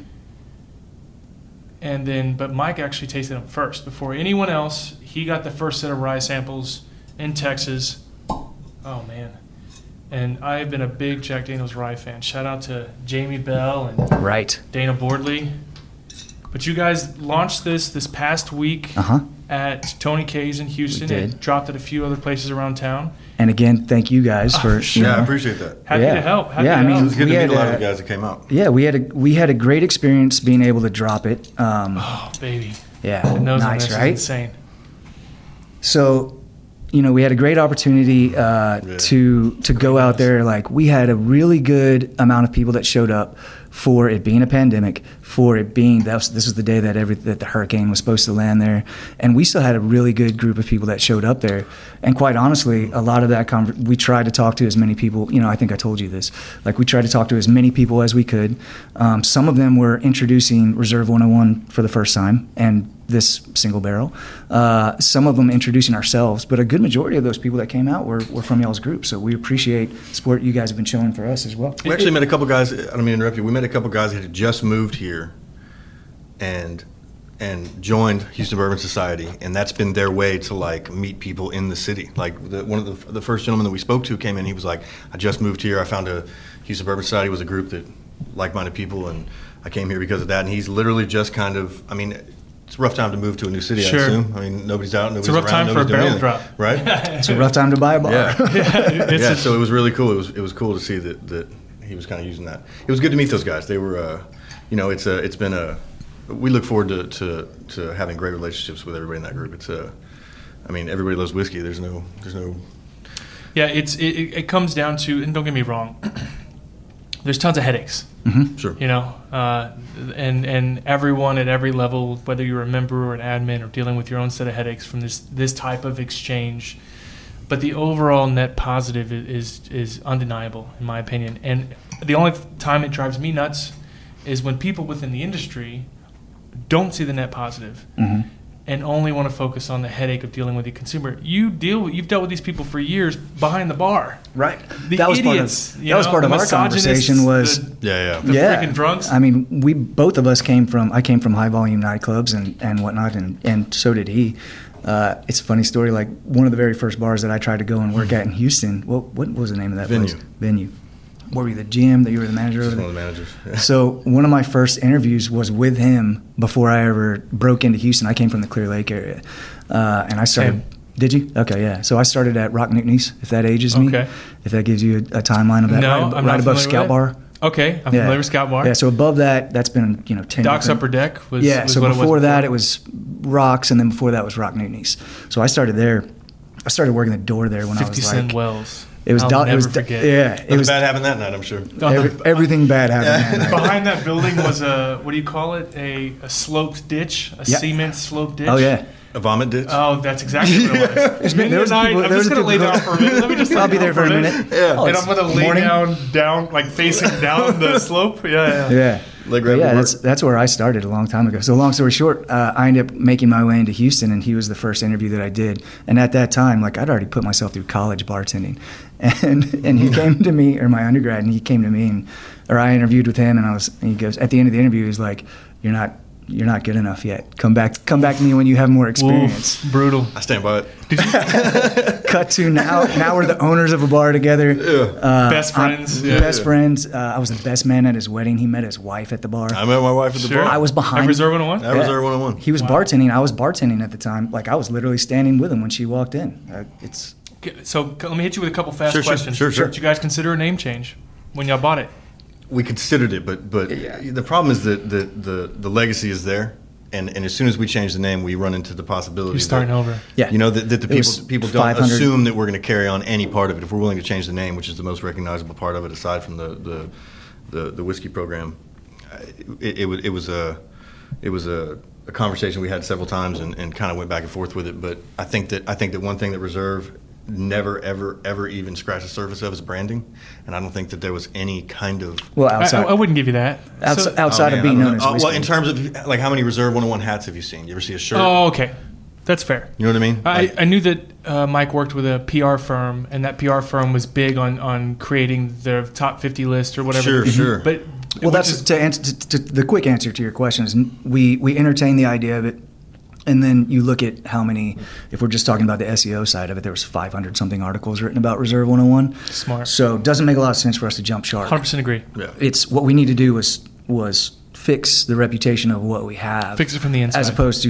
And then, but Mike actually tasted them first before anyone else. He got the first set of rye samples in Texas. Oh man! And I've been a big Jack Daniel's rye fan. Shout out to Jamie Bell and Dana Bordley. But you guys launched this past week at Tony K's in Houston. And dropped at a few other places around town.
And again, thank you guys for.
Yeah, I appreciate that.
Happy to help.
I mean, it was good to meet a lot of the guys that came out.
Yeah, we had a great experience being able to drop it.
Oh baby.
Yeah,
nice,
right?
Insane.
So, we had a great opportunity to go out there. Like, we had a really good amount of people that showed up, for it being a pandemic, for it being this was the day that the hurricane was supposed to land there, and we still had a really good group of people that showed up there. And quite honestly, a lot of that we tried to talk to as many people. I think I told you this. Like, we tried to talk to as many people as we could. Some of them were introducing Reserve 101 for the first time, and this single barrel. Some of them introducing ourselves, but a good majority of those people that came out were from y'all's group. So we appreciate the support you guys have been showing for us as well.
We actually met a couple guys. I don't mean to interrupt you. We met a couple guys that had just moved here, and joined Houston Bourbon Society, and that's been their way to like meet people in the city. Like one of the first gentlemen that we spoke to came in. He was like, "I just moved here. I found a Houston Bourbon Society was a group that like-minded people, and I came here because of that." And he's literally just kind of, I mean, it's a rough time to move to a new city,
sure.
I assume. I mean, nobody's out, nobody's around.
It's a rough time for a barrel drop.
Right?
It's a rough time to buy a bar.
Yeah, so it was really cool. It was cool to see that he was kind of using that. It was good to meet those guys. They were, it's been a, we look forward to having great relationships with everybody in that group. It's I mean, everybody loves whiskey. There's no.
Yeah, it comes down to, and don't get me wrong, there's tons of headaches.
Mm-hmm. Sure.
And everyone at every level, whether you're a member or an admin or dealing with your own set of headaches from this type of exchange, but the overall net positive is undeniable, in my opinion. And the only time it drives me nuts is when people within the industry don't see the net positive. Mm-hmm. And only want to focus on the headache of dealing with the consumer. You've dealt with these people for years behind the bar,
right?
That was idiots.
That was part of our conversation. Was
the freaking drunks.
I mean, both of us came from high volume nightclubs and whatnot, and so did he. It's a funny story. Like, one of the very first bars that I tried to go and work at in Houston. What was the name of that place? Venue. Were you the GM? That you were the manager over there?
One of the managers. Yeah.
So one of my first interviews was with him before I ever broke into Houston. I came from the Clear Lake area, and I started.
Same.
Did you? Okay, yeah. So I started at Rock Newton's, if that ages me.
Okay.
If that gives you a timeline of that.
No, I'm not
above Scout Bar.
Okay, I'm familiar with Scout Bar.
Yeah, so above that's been 10.
Doc's Upper Deck was.
Yeah,
was
so
what
before that it was Rocks, and then before that was Rock Newton's. So I started there. I started working the door there when I was like
50 Cent Wells.
It was
I'll never forget.
Yeah,
it was bad happened that night, I'm sure.
Everything bad happened that night.
Behind that building was what do you call it? A sloped ditch, cement sloped ditch.
Oh yeah.
A vomit ditch?
Oh, that's exactly what it was. I'm just going to lay down for a minute. Let me just
I'll be there for a minute.
Yeah. And I'm going to lay down, like facing down the slope.
Yeah. That's where I started a long time ago. So long story short, I ended up making my way into Houston, and he was the first interview that I did. And at that time, like, I'd already put myself through college bartending, and he came to me, or my undergrad, and he came to me, or I interviewed with him, and he goes, at the end of the interview, he's like, "You're not good enough yet. Come back to me when you have more experience."
Oof, brutal.
I stand by it.
Did you?
Cut to now we're the owners of a bar together.
Best friends.
Best friends. I was the best man at his wedding. He met his wife at the bar.
I met my wife at the bar.
I was behind.
At Reserve 101?
At Reserve 101.
He was bartending. I was bartending at the time. Like, I was literally standing with him when she walked in.
So let me hit you with a couple fast questions.
Sure.
Did you guys consider a name change when y'all bought it?
We considered it, but the problem is that the legacy is there, and as soon as we change the name, we run into the possibility.
You're starting over.
Yeah, that the people don't assume that we're going to carry on any part of it. If we're willing to change the name, which is the most recognizable part of it, aside from the whiskey program, it was a conversation we had several times and kind of went back and forth with it. But I think that one thing that Reserve never, ever even scratched the surface of is branding, and I don't think that there was any kind of.
Well, outside,
I wouldn't give you that.
Outside of being known as whiskey.
Well, in terms of like how many Reserve 101 hats have you seen? You ever see a shirt?
Oh, okay, that's fair.
You know what I mean?
I knew that Mike worked with a PR firm, and that PR firm was big on creating their top 50 list or whatever.
Sure.
But
that's to answer to the quick answer to your question is we entertain the idea of it. And then you look at how many, if we're just talking about the SEO side of it, there was 500 something articles written about Reserve 101.
Smart.
So it doesn't make a lot of sense for us to jump shark.
100% agree.
Yeah.
It's what we need to do was fix the reputation of what we have.
Fix it from the inside. As
opposed to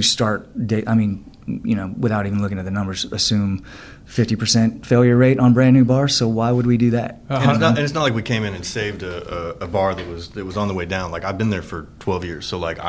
without even looking at the numbers, assume 50% failure rate on brand new bars. So why would we do that?
And it's not like we came in and saved a bar that was on the way down. Like, I've been there for 12 years. So like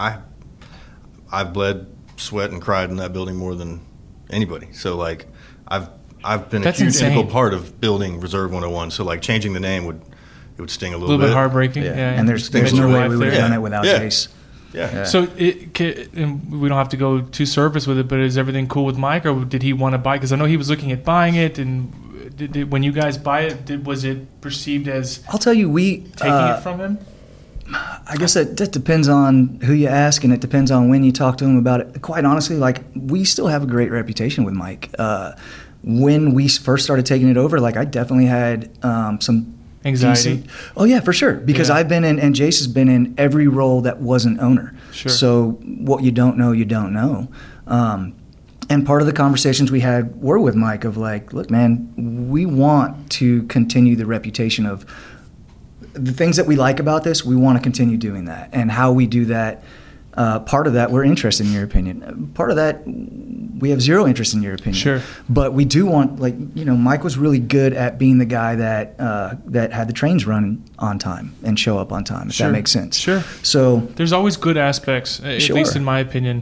I've bled, sweat, and cried in that building more than anybody. So like I've been a huge integral part of building Reserve 101. So like changing the name would it would sting a little
bit heartbreaking.
Yeah. And there's no way we would have done it without Jace.
Yeah. So and we don't have to go too surface with it, but is everything cool with Mike, or did he want to buy? Because I know he was looking at buying it, and when you guys buy it, was it perceived as?
I'll tell you,
taking it from him.
I guess that depends on who you ask, and it depends on when you talk to him about it. Quite honestly, like, we still have a great reputation with Mike. When we first started taking it over, like, I definitely had some
anxiety.
Oh yeah, for sure. Because I've been in, and Jace has been in every role that wasn't owner.
Sure.
So what you don't know, you don't know. And part of the conversations we had were with Mike of like, look, man, we want to continue the reputation of the things that we like about this. We want to continue doing that, and how we do that. Part of that, we're interested in your opinion. Part of that, we have zero interest in your opinion.
Sure.
But we do want, like, Mike was really good at being the guy that that had the trains run on time and show up on time, if that makes sense.
Sure.
So
there's always good aspects, at least in my opinion.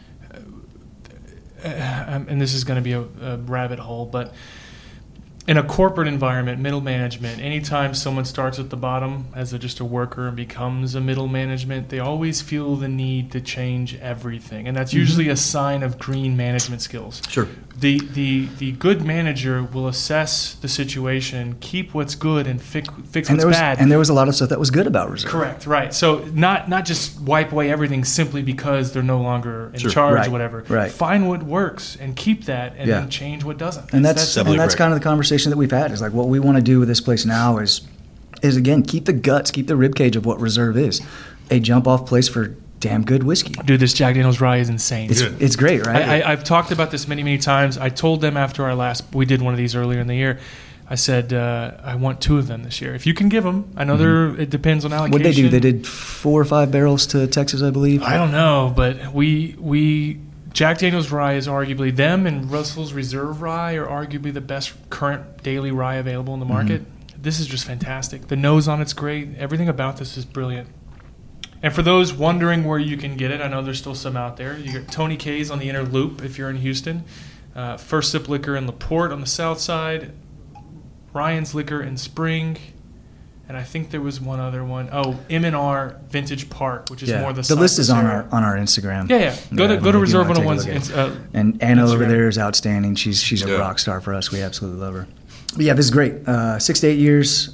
And this is going to be a rabbit hole, but in a corporate environment, middle management, anytime someone starts at the bottom as just a worker and becomes a middle management, they always feel the need to change everything. And that's usually a sign of green management skills.
Sure.
The good manager will assess the situation, keep what's good, and fix what's bad.
And there was a lot of stuff that was good about Reserve.
Correct, right. So not just wipe away everything simply because they're no longer in charge or whatever.
Right.
Find what works and keep that, and then change what doesn't.
And that's kind of the conversation that we've had, is like, what we want to do with this place now is again, keep the guts, keep the ribcage of what Reserve is, a jump off place for damn good whiskey.
Dude, this Jack Daniel's Rye is insane.
It's great, right?
I've talked about this many times. I told them after we did one of these earlier in the year, I said, I want 2 of them this year. If you can give them, I know it depends on allocation.
What did they do? They did 4 or 5 barrels to Texas, I believe.
I don't know, but we Jack Daniel's Rye is arguably, them and Russell's Reserve Rye are arguably the best current daily rye available in the market. This is just fantastic. The nose on it's great. Everything about this is brilliant. And for those wondering where you can get it, I know there's still some out there. You get Tony K's on the Inner Loop if you're in Houston. First Sip Liquor in LaPorte on the south side. Ryan's Liquor in Spring. And I think there was one other one. Oh, M&R Vintage Park, which is more the
list is on our Instagram.
Yeah. Go to Reserve 101's.
And Anna over there is outstanding. She's a rock star for us. We absolutely love her. But yeah, this is great. 6 to 8 years.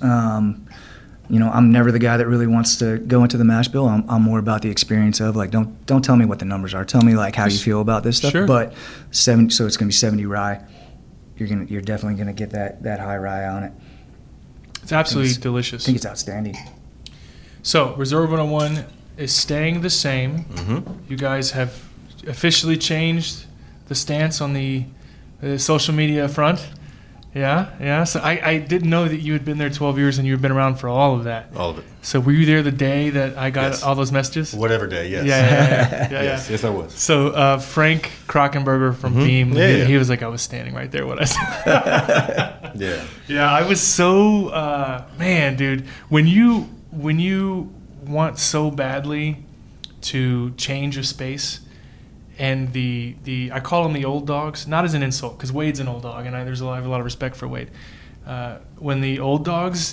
I'm never the guy that really wants to go into the mash bill. I'm more about the experience of, like, don't tell me what the numbers are. Tell me, like, how you feel about this stuff.
Sure.
But 70, so it's gonna be 70 rye. You're definitely gonna get that high rye on it.
It's absolutely delicious.
I think it's outstanding.
So Reserve 101 is staying the same. You guys have officially changed the stance on the social media front. Yeah. So I didn't know that you had been there 12 years and you had been around for all of that.
All of it.
So were you there the day that I got all those messages?
Whatever day, yes.
Yeah.
Yes, I was.
So Frank Krockenberger from Beam, he was like, I was standing right there when I said Yeah, I was so, man, dude, when you want so badly to change a space, and the I call them the old dogs, not as an insult, because Wade's an old dog, and I have a lot of respect for Wade. When the old dogs,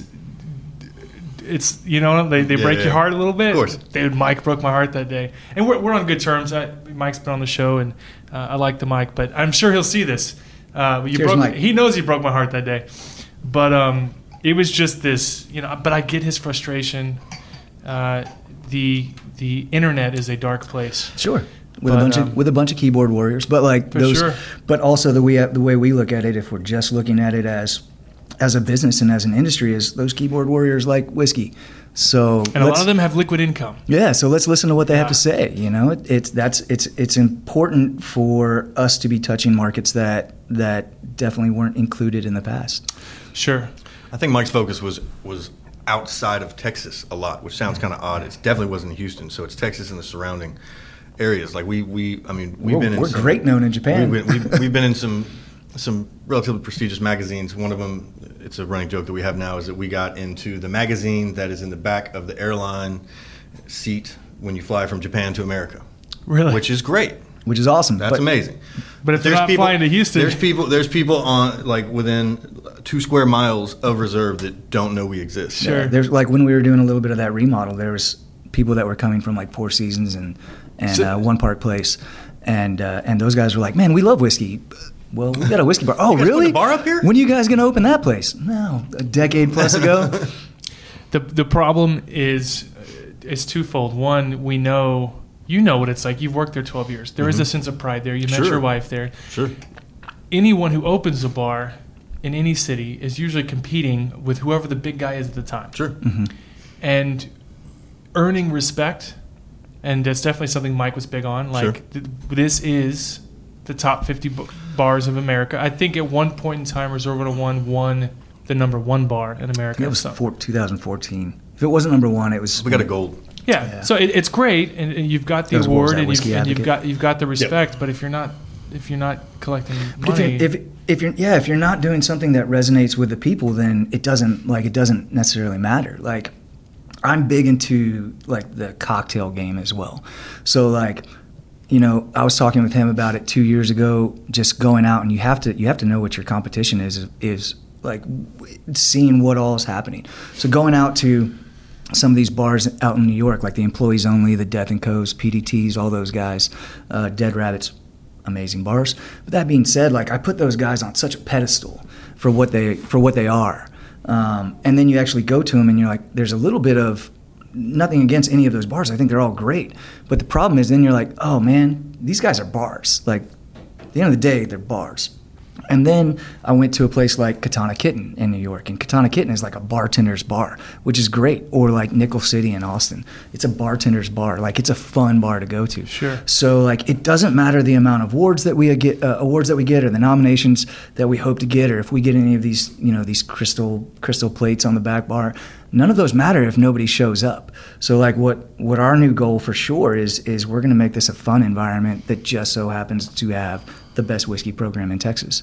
it's, they break your heart a little bit.
Of course.
Dude, Mike broke my heart that day, and we're on good terms. Mike's been on the show, and I like the Mike, but I'm sure he'll see this.
Mike.
He knows he broke my heart that day, but it was just this, But I get his frustration. The internet is a dark place.
Sure. With a bunch of keyboard warriors, but like those,
sure.
But also the way we look at it, if we're just looking at it as a business and as an industry, is those keyboard warriors like whiskey. So
a lot of them have liquid income.
Yeah, so let's listen to what they have to say. It's important for us to be touching markets that definitely weren't included in the past.
Sure.
I think Mike's focus was outside of Texas a lot, which sounds kind of odd. It definitely wasn't Houston, so it's Texas and the surrounding areas. Like we're
great known in Japan.
We've been in some relatively prestigious magazines. One of them, it's a running joke that we have now, is that we got into the magazine that is in the back of the airline seat when you fly from Japan to America.
Really?
Which is great.
Which is awesome.
That's amazing.
But if they're not flying to Houston,
there's people on, like, within 2 square miles of reserve that don't know we exist.
Sure.
Yeah, there's like when we were doing a little bit of that remodel, there was people that were coming from like Four Seasons and One Park Place, and those guys were like, "Man, we love whiskey." Well, we got a whiskey bar. Oh,
you guys
really?
put a bar up here?
When are you guys going to open that place? No, a decade plus ago.
The problem is twofold. One, we know. You know what it's like. You've worked there 12 years. There is a sense of pride there. You met your wife there.
Sure.
Anyone who opens a bar in any city is usually competing with whoever the big guy is at the time.
Sure.
Mm-hmm.
And earning respect, and that's definitely something Mike was big on. Like, this is the top 50 bars of America. I think at one point in time, Reserve 101 won the number 1 bar in America.
It was 2014. If it wasn't number 1, it was.
We got a gold.
Yeah. So it's great, and you've got the award, and you've got the respect. Yep. But if you're not collecting money,
if you're not doing something that resonates with the people, then it doesn't necessarily matter. Like, I'm big into like the cocktail game as well. So like, you know, I was talking with him about it 2 years ago. Just going out, and you have to know what your competition is like, seeing what all is happening. So going out to some of these bars out in New York, like the Employees Only, the Death and Co's, PDTs, all those guys, Dead Rabbits, amazing bars. But that being said, like, I put those guys on such a pedestal for what they are. And then you actually go to them and you're like, there's a little bit of nothing against any of those bars. I think they're all great. But the problem is then you're like, oh man, these guys are bars. Like, at the end of the day, they're bars. And then I went to a place like Katana Kitten in New York, and Katana Kitten is like a bartender's bar, which is great. Or like Nickel City in Austin, it's a bartender's bar. Like, it's a fun bar to go to.
Sure.
So like, it doesn't matter the amount of awards that we get, or the nominations that we hope to get, or if we get any of these, you know, these crystal plates on the back bar. None of those matter if nobody shows up. So like, what our new goal for sure is we're going to make this a fun environment that just so happens to have the best whiskey program in Texas.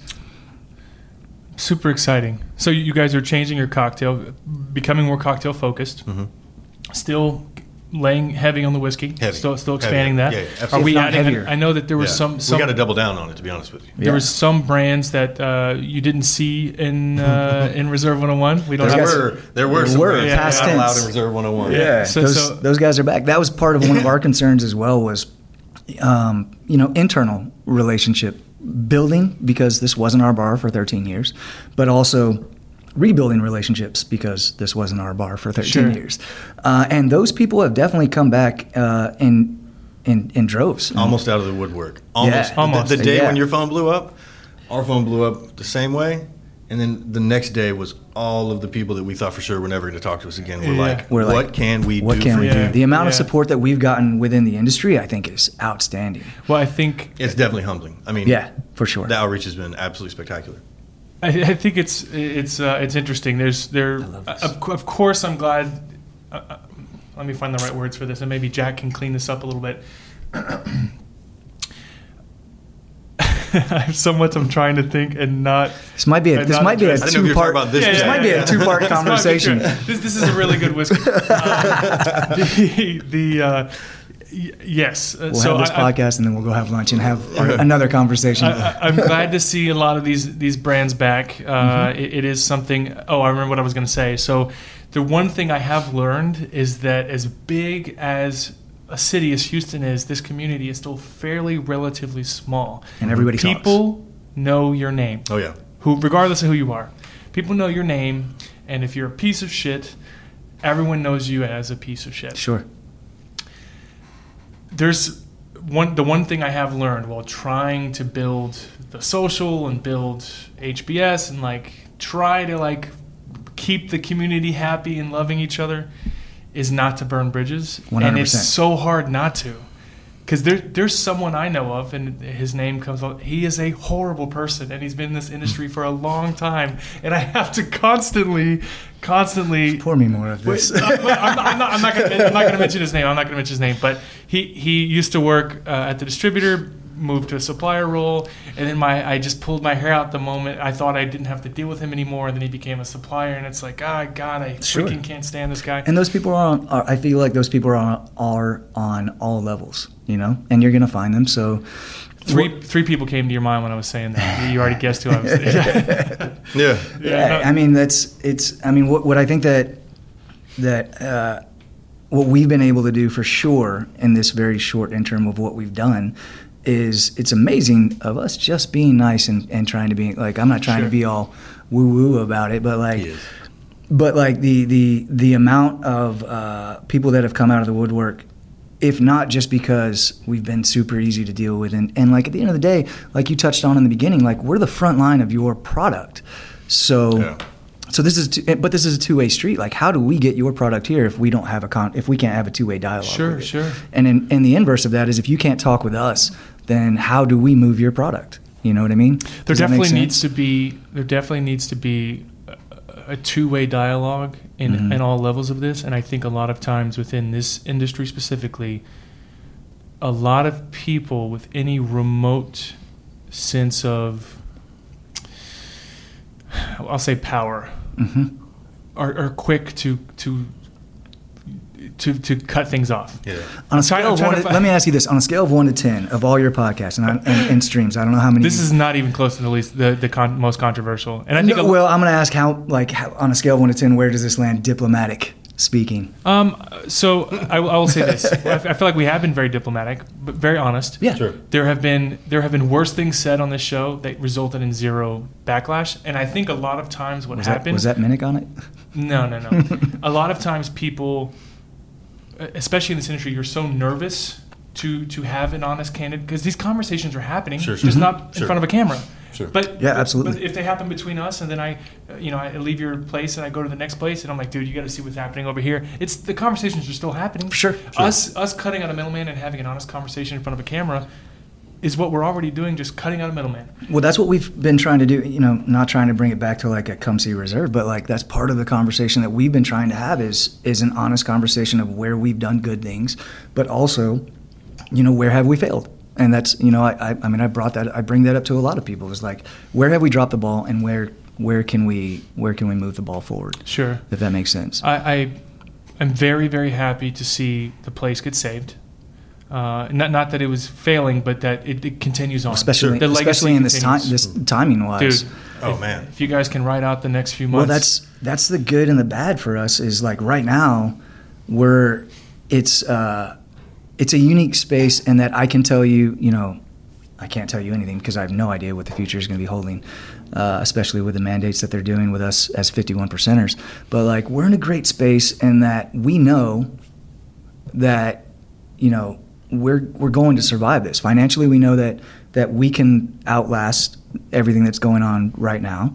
Super exciting. So you guys are changing your cocktail, becoming more cocktail focused.
Mm-hmm.
Still laying heavy on the whiskey.
Heavy.
Still expanding that.
Yeah, absolutely.
Are we
Not
adding?
heavier.
I know that there was some.
We got to double down on it, to be honest with you.
There was some brands that you didn't see in Reserve 101. We don't have.
There were some brands
past
not allowed
tense.
in Reserve 101.
Yeah, those guys are back. That was part of one of our concerns as well, was internal relationship building, because this wasn't our bar for 13 years, but also rebuilding relationships because this wasn't our bar for 13 years. And those people have definitely come back in droves.
Almost out of the woodwork. Almost. The day when your phone blew up, our phone blew up the same way. And then the next day was all of the people that we thought for sure were never going to talk to us again. We're like, what can we do?
The amount of support that we've gotten within the industry, I think, is outstanding.
Well, I think
it's definitely humbling. I mean,
yeah, for sure.
The outreach has been absolutely spectacular.
I think it's interesting. Of course, I'm glad. Let me find the right words for this, and maybe Jack can clean this up a little bit. I have so much I'm trying to think and not.
This might be a two-part. This might be a two-part conversation.
This is a really good whiskey. Yes.
We'll have this podcast, and then we'll go have lunch and have another conversation.
I'm glad to see a lot of these brands back. It is something. Oh, I remember what I was going to say. So the one thing I have learned is that as big as a city as Houston is, this community is still fairly relatively small.
And everybody
People know your name.
Oh, yeah.
Regardless of who you are. People know your name, and if you're a piece of shit, everyone knows you as a piece of shit.
Sure.
There's the one thing I have learned while trying to build the social and build HBS and try to keep the community happy and loving each other is not to burn bridges.
100%.
And it's so hard not to. Because there's someone I know of, and his name comes up. He is a horrible person, and he's been in this industry for a long time. And I have to constantly.
Pour me more of this.
I'm not going to mention his name. But he used to work at the distributor, moved to a supplier role, and then I just pulled my hair out the moment I thought I didn't have to deal with him anymore. And then he became a supplier, and it's like, God, I freaking can't stand this guy.
And those people I feel like those people are on all levels, and you're going to find them. So
Three people came to your mind when I was saying that. You already guessed who I was saying.
Yeah.
I mean, what I think that what we've been able to do for sure in this very short interim of what we've done is it's amazing of us just being nice and trying to be like, I'm not trying to be all woo woo about it, but like the amount of people that have come out of the woodwork, if not just because we've been super easy to deal with, and like at the end of the day, like you touched on in the beginning, like we're the front line of your product. So this is a two-way street. Like, how do we get your product here if we don't have if we can't have a two-way dialogue? Sure. And the inverse of that is if you can't talk with us, then how do we move your product? You know what I mean?
There definitely needs to be a two-way dialogue in all levels of this, and I think a lot of times within this industry specifically, a lot of people with any remote sense of, I'll say, power, are quick to cut things off. Yeah.
On a scale of let me ask you this: on a scale of 1 to 10 of all your podcasts and streams, I don't know how many.
This is not even close to the most controversial. And I think
I'm going to ask how on a scale of 1 to 10, where does this land, diplomatic speaking?
So I will say this: I feel like we have been very diplomatic, but very honest.
Yeah, sure.
There have been worse things said on this show that resulted in zero backlash, and I think a lot of times what happened
was that Minnick on it.
No. A lot of times people, especially in this industry, you're so nervous to have an honest, candid, because these conversations are happening, just not in front of a camera.
Sure.
But
absolutely.
But if they happen between us, and then I leave your place and I go to the next place, and I'm like, dude, you got to see what's happening over here. It's the conversations are still happening.
Sure.
Us cutting out a middleman and having an honest conversation in front of a camera is what we're already doing, just cutting out a middleman.
Well, that's what we've been trying to do, not trying to bring it back to like a come see reserve, but like that's part of the conversation that we've been trying to have is an honest conversation of where we've done good things, but also, where have we failed? And that's, I bring that up to a lot of people. It's like, where have we dropped the ball and where can we move the ball forward?
Sure.
If that makes sense.
I'm very, very happy to see the place get saved. Not that it was failing, but that it continues on.
Especially in this timing wise.
Dude,
man!
If you guys can write out the next few months.
Well, that's the good and the bad for us. Is like right now, it's a unique space, in that I can tell you, I can't tell you anything because I have no idea what the future is going to be holding, especially with the mandates that they're doing with us as 51%ers. But like we're in a great space in that we know that, we're going to survive this. Financially, we know that we can outlast everything that's going on right now.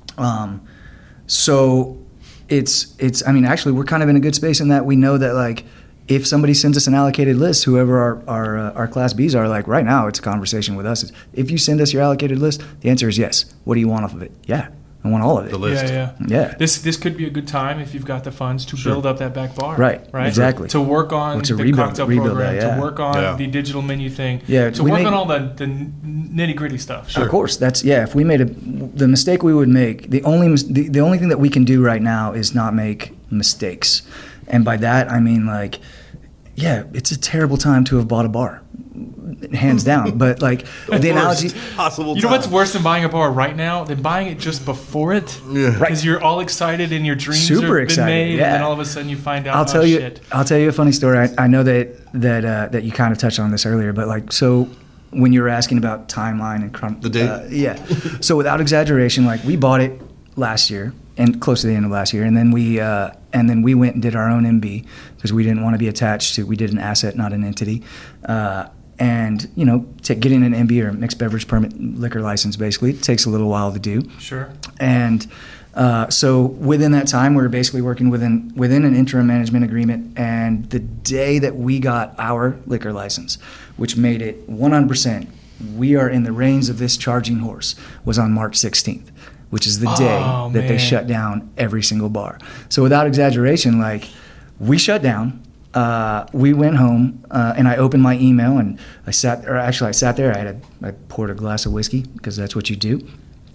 So actually we're kind of in a good space in that we know that like if somebody sends us an allocated list, whoever our Class Bs are, like right now it's a conversation with us. If you send us your allocated list, the answer is yes. What do you want off of it? Yeah. I want all of it.
The list.
Yeah. This could be a good time if you've got the funds to build up that back bar.
Right. Exactly.
To work on the cocktail program, to work on the digital menu thing, to work on all the nitty gritty stuff.
Sure. Of course, if we made the mistake we would make, the only thing that we can do right now is not make mistakes, and by that I mean like, it's a terrible time to have bought a bar. Hands down, but like the analogy,
possible.
You know what's worse than buying a bar right now than buying it just before it? Yeah, because you're all excited and your dreams
super
have been made, and then all of a sudden you find out.
I'll tell you a funny story. I know that you kind of touched on this earlier, but like so when you were asking about timeline and
the date,
So without exaggeration, like we bought it last year and close to the end of last year, and then we went and did our own MB because we didn't want to be attached to. We did an asset, not an entity. And, getting an MB or mixed beverage permit liquor license basically takes a little while to do.
Sure.
And so within that time, we were basically working within an interim management agreement. And the day that we got our liquor license, which made it 100%, we are in the reins of this charging horse, was on March 16th, which is the day that they shut down every single bar. So without exaggeration, like we shut down. We went home, and I opened my email, and I sat there. I poured a glass of whiskey because that's what you do,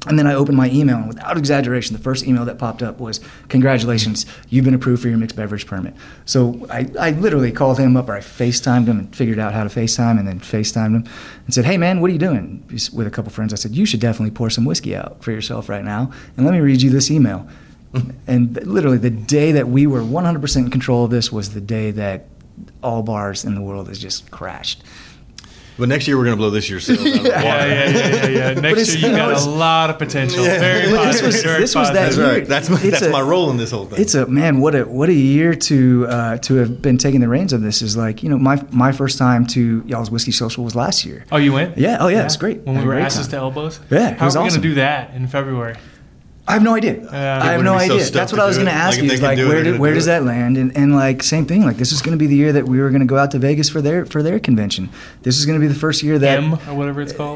And then I opened my email, and without exaggeration, the first email that popped up was, congratulations, you've been approved for your mixed beverage permit. So I literally called him up, or I FaceTimed him and figured out how to FaceTime, and then FaceTimed him and said, hey, man, what are you doing? With a couple friends, I said, you should definitely pour some whiskey out for yourself right now, and let me read you this email. And literally the day that we were 100% in control of this was the day that all bars in the world has just crashed.
But next year we're going to blow this year's sales out of the water.
Yeah. Next year you got a lot of potential. Yeah. Very positive.
This was that
That's
year.
right. That's my role in this whole thing.
It's what a year to have been taking the reins of this is like, my first time to y'all's Whiskey Social was last year.
Oh, you went?
Yeah. Oh yeah, it's great.
When we were asses to elbows.
Yeah,
how are we going to do that in February?
I have no idea. I have no idea. That's what I was going to ask you. Is like, where does that land? And like, same thing. Like, this is going to be the year that we were going to go out to Vegas for their convention. This is going to be the first year that
or whatever it's called.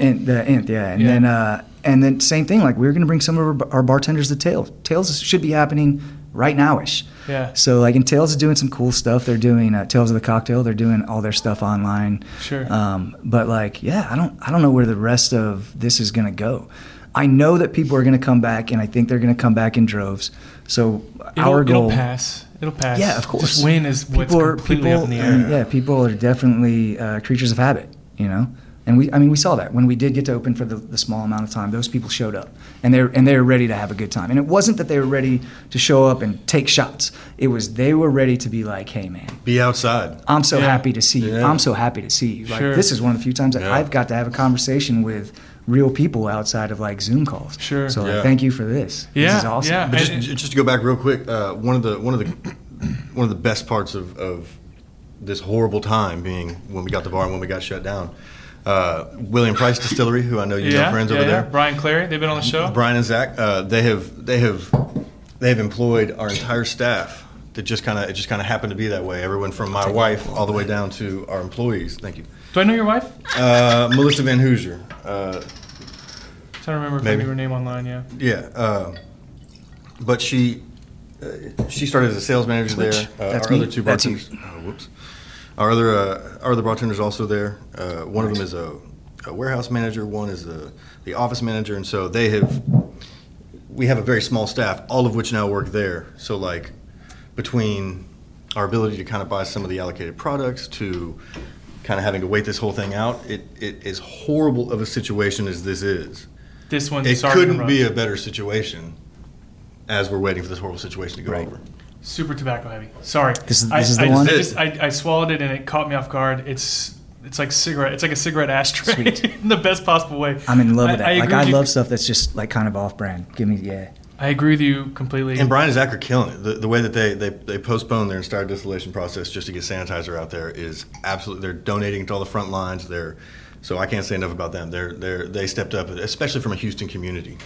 And then same thing. Like, we were going to bring some of our bartenders to Tales. Tales should be happening right now-ish.
Yeah.
So like, and Tales is doing some cool stuff. They're doing Tales of the Cocktail. They're doing all their stuff online.
Sure.
But like, yeah, I don't know where the rest of this is going to go. I know that people are going to come back, and I think they're going to come back in droves. So our goal...
It'll pass.
Yeah, of course.
Just win is what's completely up in the air.
Yeah, people are definitely creatures of habit, And we saw that when we did get to open for the small amount of time. Those people showed up, and they're ready to have a good time. And it wasn't that they were ready to show up and take shots. It was they were ready to be like, "Hey, man,
be outside.
I'm so happy to see you.
Yeah.
I'm so happy to see you." Like,
sure.
This is one of the few times that I've got to have a conversation with real people outside of like Zoom calls.
Sure.
So like, thank you for this.
Yeah.
This is awesome.
Yeah.
But just to go back real quick, one of the best parts of this horrible time being when we got the bar and when we got shut down. William Price Distillery, who I know you know friends over there.
Brian Clary, they've been on the show.
Brian and Zach, they have employed our entire staff. It just kind of happened to be that way. Everyone from my wife all the way down to our employees. Thank you.
Do I know your wife?
Melissa Van Hoosier.
Trying to remember if I knew her name online. Yeah.
Yeah, but she started as a sales manager there.
That's
our
me.
other two
That's
bartenders.
you.
Whoops. Our other bartenders also there. One of them is a warehouse manager. One is the office manager, and so we have a very small staff, all of which now work there. So like between our ability to kind of buy some of the allocated products to kind of having to wait this whole thing out, it as horrible of a situation as this is.
This one,
it couldn't be a better situation as we're waiting for this horrible situation to go over.
Super tobacco heavy. Sorry.
This is the one?
I swallowed it and it caught me off guard. It's like cigarette. It's like a cigarette ashtray in the best possible way.
I'm in love with that. I love stuff that's just like kind of off-brand.
I agree with you completely.
And Brian and Zach are killing it. The way that they postponed their entire distillation process just to get sanitizer out there is absolutely. They're donating to all the front lines. So I can't say enough about them. They stepped up, especially from a Houston community.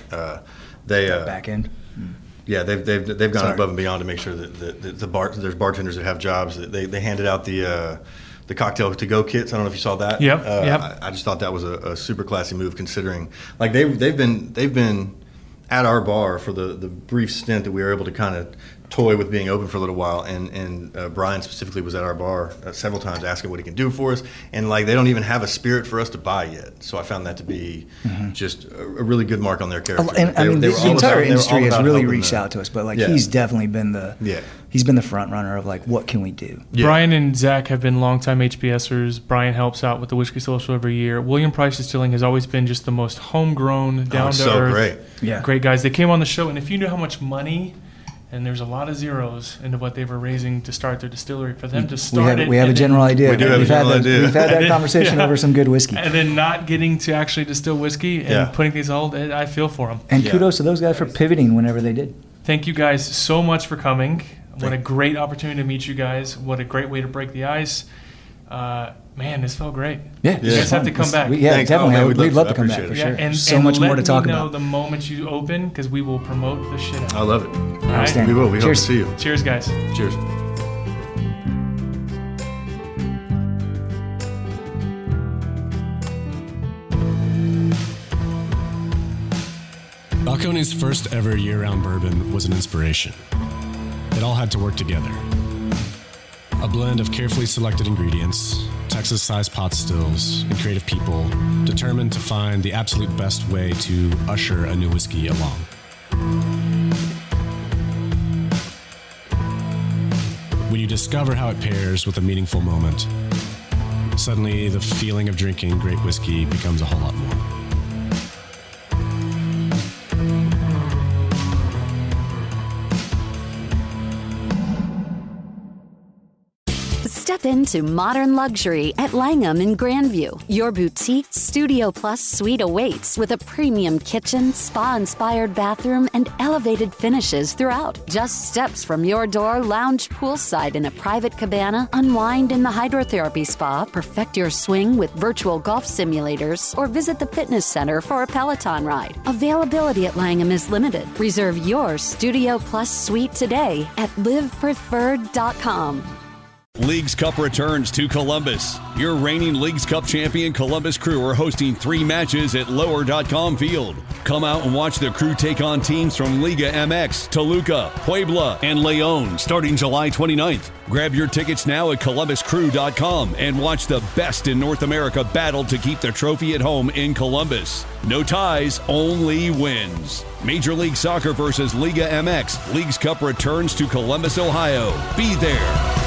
Back end.
Yeah, they've gone above and beyond to make sure that there's bartenders that have jobs. They handed out the cocktail to go kits. I don't know if you saw that.
Yep.
I just thought that was a super classy move, considering like they've been at our bar for the brief stint that we were able to kind of toy with being open for a little while, and Brian specifically was at our bar several times asking what he can do for us, and like they don't even have a spirit for us to buy yet. So I found that to be just a really good mark on their character.
And the entire industry has really reached out to us, but like he's definitely been he's been the front runner of like, what can we do?
Yeah. Brian and Zach have been longtime HBSers. Brian helps out with the Whiskey Social every year. William Price Distilling has always been just the most homegrown, down to earth, great guys. They came on the show, and if you knew how much money. And there's a lot of zeros into what they were raising to start their distillery. For them to start
we have a general idea.
We do have a general idea.
We've had that conversation over some good whiskey.
And then not getting to actually distill whiskey and putting things on hold, I feel for them.
And kudos to those guys for pivoting whenever they did.
Thank you guys so much for coming. What a great opportunity to meet you guys. What a great way to break the ice. Man, this felt great.
Yeah,
you guys have to come back.
Definitely. We'd love to come back for sure.
And
so much more to talk about.
Let me know the moment you open, because we will promote the shit out.
I love it.
All right?
We will. We hope to see you.
Cheers, guys.
Cheers.
Balcones' first ever year-round bourbon was an inspiration. It all had to work together. A blend of carefully selected ingredients, Texas-sized pot stills, and creative people determined to find the absolute best way to usher a new whiskey along. When you discover how it pairs with a meaningful moment, suddenly the feeling of drinking great whiskey becomes a whole lot more.
Step into modern luxury at Langham in Grandview. Your boutique Studio Plus suite awaits with a premium kitchen, spa-inspired bathroom, and elevated finishes throughout. Just steps from your door, lounge poolside in a private cabana, unwind in the hydrotherapy spa, perfect your swing with virtual golf simulators, or visit the fitness center for a Peloton ride. Availability at Langham is limited. Reserve your Studio Plus suite today at livepreferred.com.
Leagues Cup returns to Columbus. Your reigning Leagues Cup champion Columbus Crew are hosting 3 matches at Lower.com Field. Come out and watch the Crew take on teams from Liga MX, Toluca, Puebla, and Leon starting July 29th. Grab your tickets now at ColumbusCrew.com and watch the best in North America battle to keep the trophy at home in Columbus. No ties, only wins. Major League Soccer versus Liga MX. Leagues Cup returns to Columbus, Ohio. Be there.